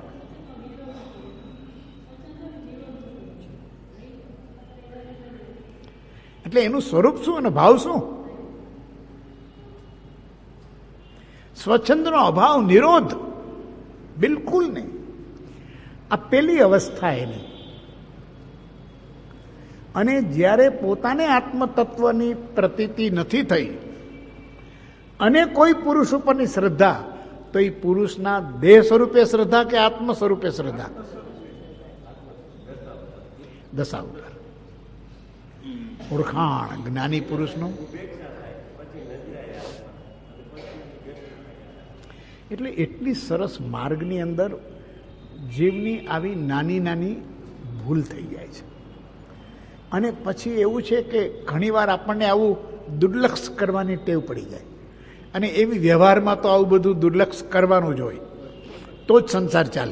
એટલે એનું સ્વરૂપ શું અને ભાવ શું? સ્વચ્છંદનો અભાવ, નિરોધ, બિલકુલ નહીં. આ પેલી અવસ્થા એની. અને જ્યારે પોતાને આત્મતત્વની પ્રતીતિ નથી થઈ અને કોઈ પુરુષ ઉપરની શ્રદ્ધા, તો એ પુરુષના દેહ સ્વરૂપે શ્રદ્ધા કે આત્મ સ્વરૂપે શ્રદ્ધા? દશા ઉપર ઓળખાણ જ્ઞાની પુરુષનું. એટલે એટલી સરસ માર્ગની અંદર જીવની આવી નાની નાની ભૂલ થઈ જાય છે. અને પછી એવું છે કે ઘણીવાર આપણને આવું દુર્લક્ષ કરવાની ટેવ પડી જાય, અને એવી વ્યવહારમાં તો આવું બધું દુર્લક્ષ કરવાનું જ હોય, તો જ સંસાર ચાલે.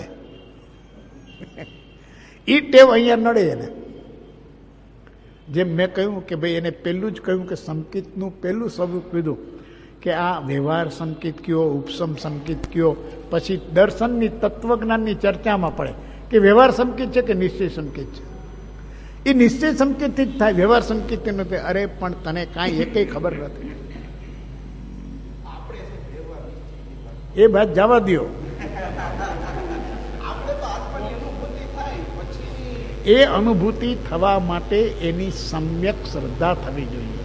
એ ટેવ અહીંયા નડે એને. જેમ મેં કહ્યું કે ભાઈ એને પહેલું જ કહ્યું કે સંકિતનું પહેલું સ્વરૂપ કીધું કે આ વ્યવહાર સંકિત કયો, ઉપસમ સંકિત કયો, પછી દર્શનની તત્વજ્ઞાનની ચર્ચામાં પડે કે વ્યવહાર સંકિત છે કે નિશ્ચય સંકિત છે. એ નિશ્ચય સંકેતથી જ થાય, વ્યવહાર સંકેતથી નથી. અરે પણ તને કાંઈ એકેય ખબર નથી. એ વાત જવા દો. એ અનુભૂતિ થવા માટે એની સમ્યક શ્રદ્ધા થવી જોઈએ.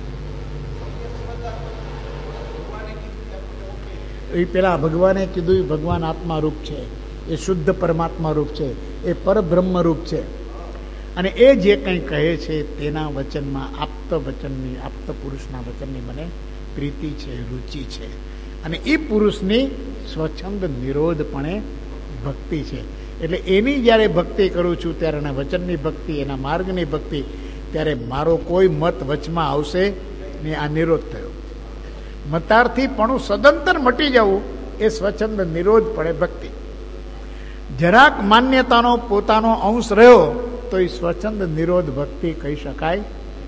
એ પેલા ભગવાને કીધું ભગવાન આત્મા રૂપ છે, એ શુદ્ધ પરમાત્મા રૂપ છે, એ પરબ્રહ્મ રૂપ છે. અને એ જે કંઈ કહે છે તેના વચનમાં આપ્ત પુરુષના વચનની મને પ્રીતિ છે, રુચિ છે. અને એ પુરુષની સ્વચ્છંદ નિરોધપણે ભક્તિ છે. એટલે એની જ્યારે ભક્તિ કરું છું ત્યારે એના વચનની ભક્તિ, એના માર્ગની ભક્તિ, ત્યારે મારો કોઈ મત વચમાં આવશે ને. આ નિરોધ થયો. મતાર્થી પણ સદંતર મટી જવું એ સ્વચ્છંદ નિરોધપણે ભક્તિ. જરાક માન્યતાનો પોતાનો અંશ રહ્યો તો એ સ્વચ્છંદ નિરોધ ભક્તિ કહી શકાય.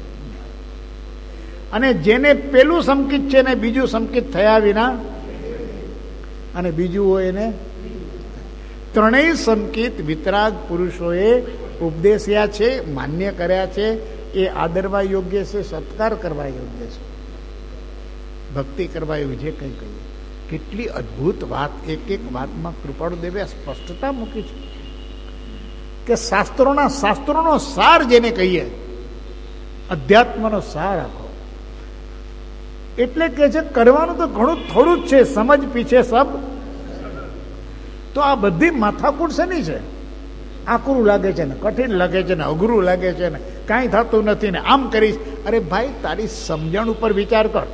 અને જેને પેલું સંકિત છે ને બીજું સંકિત થયા વિના, અને બીજું હોય એને ત્રણેય સંકિત વિતરાગ પુરુષોએ ઉપદેશ્યા છે, માન્ય કર્યા છે. એ આદરવા યોગ્ય છે, સત્કાર કરવા યોગ્ય છે, ભક્તિ કરવા એવું જે કંઈ કહીએ. કેટલી અદ્ભુત વાત, એક એક વાતમાં કૃપાળુ દેવે સ્પષ્ટતા મૂકી છે કે શાસ્ત્રોનો સાર જેને કહીએ, અધ્યાત્મનો સાર આખો. એટલે કે છે કરવાનું તો ઘણું થોડું જ છે, સમજ પીછે સબ. તો આ બધી માથાકૂટ શેની છે? આકરું લાગે છે ને, કઠિન લાગે છે ને, અઘરું લાગે છે ને, કાંઈ થતું નથી ને, આમ કરીશ. અરે ભાઈ, તારી સમજણ ઉપર વિચાર કર.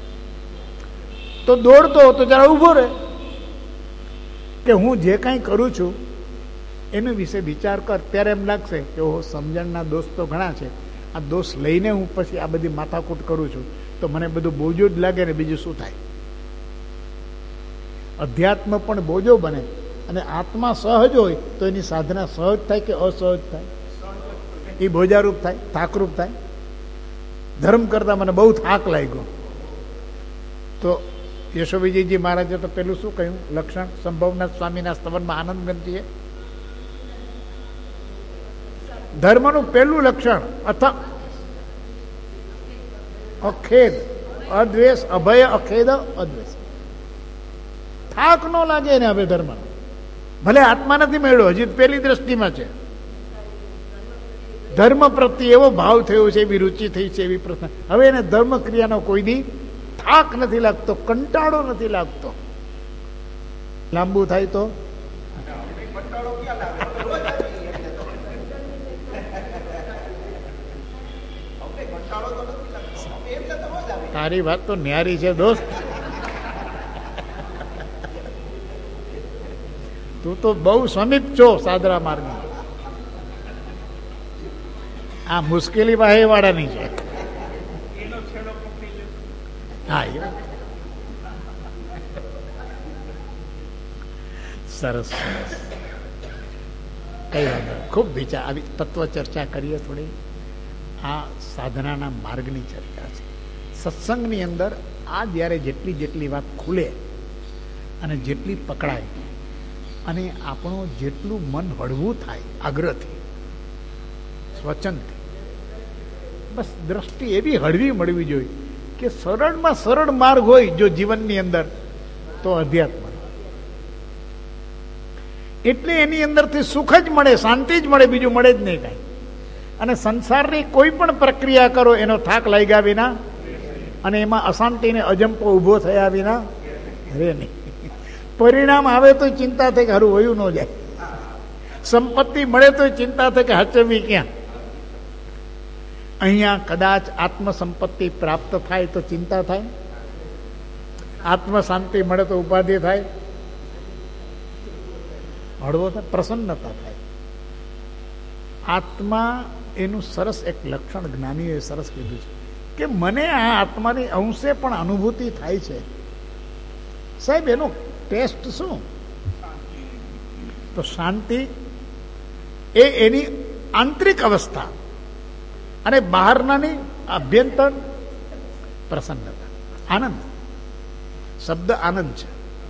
તો દોડતો તો જરા ઊભો રહે કે હું જે કાંઈ કરું છું એના વિશે વિચાર કર. ત્યારે એમ લાગશે કે ઓહો, સમજણના દોષ તો ઘણા છે, આ દોષ લઈને હું પછી આ બધી માથાકૂટ કરું છું તો મને બધું બોજો જ લાગે ને. બીજું શું થાય? અધ્યાત્મ પણ બોજો બને. અને આત્મા સહજ હોય તો એની સાધના સહજ થાય કે અસહજ થાય? એ બોજારૂપ થાય, થાકરૂપ થાય. ધર્મ કરતા મને બહુ થાક લાગ્યો તો યશોવિજયજી મહારાજે તો પેલું શું કહ્યું લક્ષણ? સંભવના સ્વામીના સ્તવનમાં આનંદ ગ્રંથીએ ધર્મનું પહેલું લક્ષણ અખેદ, અદ્વેષ, અભય, અખેદ, અદ્વેષ. થાક ન લાગે એને હવે ધર્મ. ભલે આત્મા નથી મળ્યો, હજી પેલી દ્રષ્ટિમાં છે. ધર્મ પ્રત્યે એવો ભાવ થયો છે, એવી રુચિ થઈ છે, એવી પ્રશ્ન. હવે એને ધર્મ ક્રિયાનો કોઈ દી થાક નથી લાગતો, કંટાળો નથી લાગતો. લાંબુ થાય તો તારી વાત તો ન્યારી છે દોસ્ત. તું તો બહુ સમીપ છો સાદરા માર્ગમાં. આ મુશ્કેલી વાહે વાળાની છે. હા, સરસ સરસ. કઈ વાંધો, ખૂબ વિચાર. આવી તત્વ ચર્ચા કરીએ થોડી. આ સાધનાના માર્ગની ચર્ચા છે. સત્સંગની અંદર આ જ્યારે જેટલી વાત ખુલે અને જેટલી પકડાય અને આપણું જેટલું મન હળવું થાય આગ્રહથી, સ્વચ્છંદથી, બસ દ્રષ્ટિ એવી હળવી મળવી જોઈએ કે સરળમાં સરળ માર્ગ હોય જો જીવનની અંદર તો અધ્યાત્મ. એટલે એની અંદરથી સુખ જ મળે, શાંતિ જ મળે, બીજું મળે જ નહીં કાંઈ. અને સંસારની કોઈ પણ પ્રક્રિયા કરો એનો થાક લાગ્યા વિના અને એમાં અશાંતિને અજંપો ઊભો થયા વિના રહે નહીં. પરિણામ આવે તો ચિંતા થાય કે હારું વયું ન જાય, સંપત્તિ મળે તો ચિંતા થાય કે હાચવી ક્યાં. અહીંયા કદાચ આત્મસંપત્તિ પ્રાપ્ત થાય તો ચિંતા થાય, આત્મ શાંતિ મળે તો ઉપાધિ થાય, હળવો થાય, પ્રસન્નતા થાય. આત્મા એનું સરસ એક લક્ષણ જ્ઞાનીએ સરસ કીધું છે કે મને આ આત્માની અંશે પણ અનુભૂતિ થાય છે. સાહેબ એનો ટેસ્ટ શું? તો શાંતિ એ એની આંતરિક અવસ્થા અને બહારનાની અભ્યંતર પ્રસન્નતા, આનંદ. શબ્દ આનંદ છે.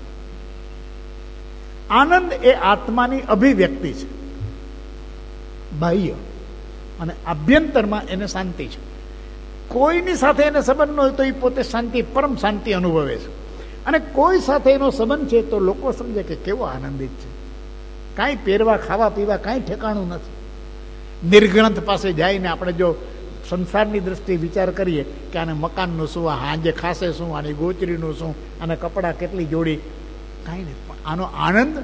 આનંદ એ આત્માની અભિવ્યક્તિ છે બાહ્ય, અને આભ્યંતરમાં એને શાંતિ છે. કોઈની સાથે એને સંબંધ ન હોય તો એ પોતે શાંતિ, પરમ શાંતિ અનુભવે છે. અને કોઈ સાથે એનો સંબંધ છે તો લોકો સમજે કે કેવો આનંદિત છે, કાંઈ પહેરવા ખાવા પીવા કાંઈ ઠેકાણું નથી. નિર્ગ્રંથ પાસે જઈને આપણે જો સંસારની દ્રષ્ટિએ વિચાર કરીએ કે આને મકાનનું શું, આ હાંજે ખાશે શું, આની ગોચરીનું શું, અને કપડાં કેટલી જોડી, કાંઈ નહીં. પણ આનો આનંદ,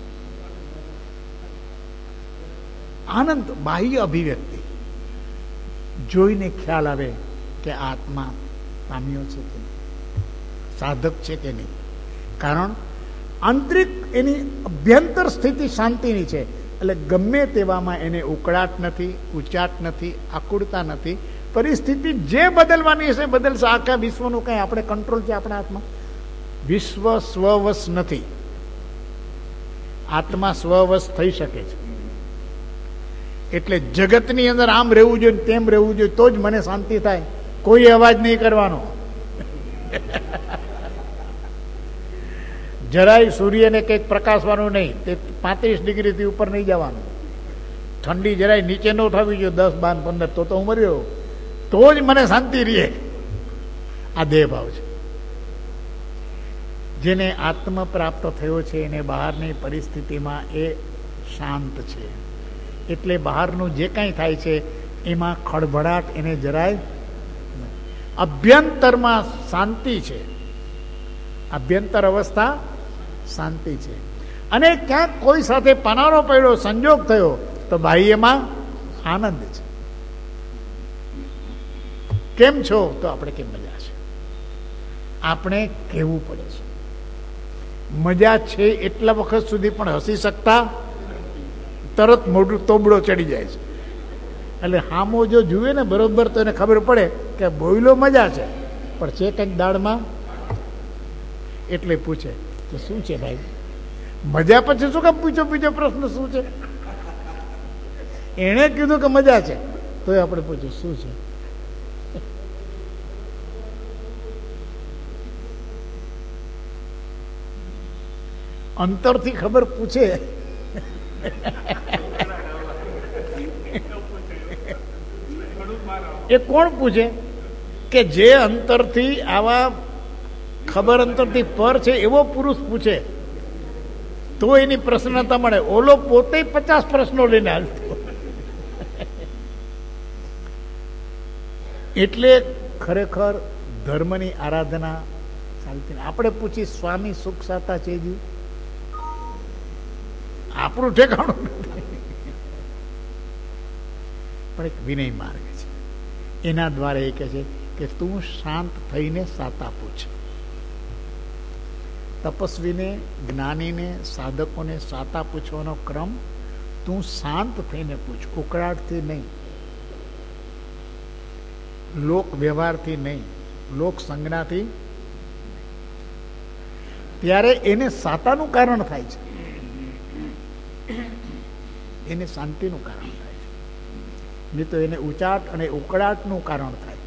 આનંદ બાહ્ય અભિવ્યક્તિ જોઈને ખ્યાલ આવે કે આ આત્મા પામ્યો છે કે નહીં, સાધક છે કે નહીં. કારણ આંતરિક એની અભ્યંતર સ્થિતિ શાંતિની છે. એટલે ગમે તેવામાં એને ઉકળાટ નથી, ઉચાટ નથી, આકુળતા નથી. પરિસ્થિતિ જે બદલવાની હશે બદલશે. આખા વિશ્વનું કંઈ આપણે કંટ્રોલ છે આપણા હાથમાં? વિશ્વ સ્વવશ નથી. આત્મા સ્વવશ થઈ શકે છે. એટલે જગતની અંદર આમ રહેવું જોઈએ, તેમ રહેવું જોઈએ, તો જ મને શાંતિ થાય. કોઈ અવાજ નહીં કરવાનો. જરાય સૂર્યને કંઈક પ્રકાશવાનું નહીં, તે 35 ડિગ્રીથી ઉપર નહીં જવાનું. ઠંડી જરાય નીચે ન થવી જોઈએ 10, 12, 15, તો હું મર્યો, તો જ મને શાંતિ રહે. આ દેહ ભાવ છે. જેને આત્મ પ્રાપ્ત થયો છે એને બહારની પરિસ્થિતિમાં એ શાંત છે. એટલે બહારનું જે કાંઈ થાય છે એમાં ખળભળાટ એને જરાય, અભ્યંતરમાં શાંતિ છે. અભ્યંતર અવસ્થા શાંતિ છે. અને ક્યાંક કોઈ સાથે પનારો પડ્યો, સંજોગ થયો તો બાહ્યમાં આનંદ છે. કેમ છો? તો આપણે કેમ મજા છે. આપણે કહેવું પડે છે મજા છે. એટલા વખત સુધી પણ હસી શકતા, તરત મોઢું તોબડો ચડી જાય છે. એટલે હામો જો જુએ ને બરોબર તો એને ખબર પડે કે બોયલો મજા છે, પણ છે કંઈક દાળમાં. એટલે પૂછે કે શું છે ભાઈ મજા? પછી શું કામ પૂછો બીજો પ્રશ્ન શું છે? એણે કીધું કે મજા છે તો આપણે પૂછ્યું શું છે. અંતરથી ખબર પૂછે એ કોણ પૂછે? કે જે અંતરથી આવા ખબર અંતરથી પર છે એવો પુરુષ પૂછે તો એની પ્રસન્નતા મળે. ઓલો પોતે 50 પ્રશ્નો લઈને હાલતો. એટલે ખરેખર ધર્મની આરાધના ચાલતી. આપણે પૂછી સ્વામી સુખ સાતા છેજી, આપણું ઠેકાણું નથી. પણ એક વિનય માર્ગ છે. એના દ્વારા એ કહે છે કે તું શાંત થઈને સાતા પૂછ. તપસ્વીને, જ્ઞાનીને, સાધકોને સાતા પૂછવાનો ક્રમ તું શાંત થઈને પૂછ, ઉકળાટથી નહીં, લોક વ્યવહારથી નહીં, લોક સંજ્ઞાથી. ત્યારે એને સાતાનું કારણ થાય છે, એને શાંતિનું કારણ થાય છે. નહીં તો એને ઉચાટ અને ઉકળાટનું કારણ થાય.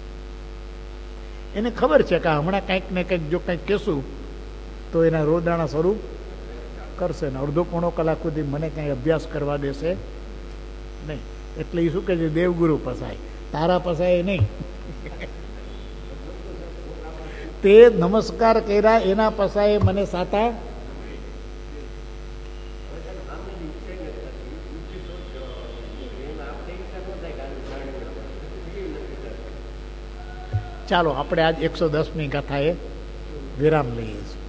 એને ખબર છે કે હમણાં કંઈક ને કંઈક જો કંઈક કહેશું તો એના રોદાણા સ્વરૂપ કરશે ને અડધો પોણો કલાક સુધી મને કંઈ અભ્યાસ કરવા દેશે નહીં. એટલે એ શું કહે છે? દેવગુરુ પસાય, તારા પસાય નહીં. તે નમસ્કાર કર્યા એના પસાય મને સાતા. ચાલો આપણે આજ 110મી કથાએ વિરામ લઈએ છીએ.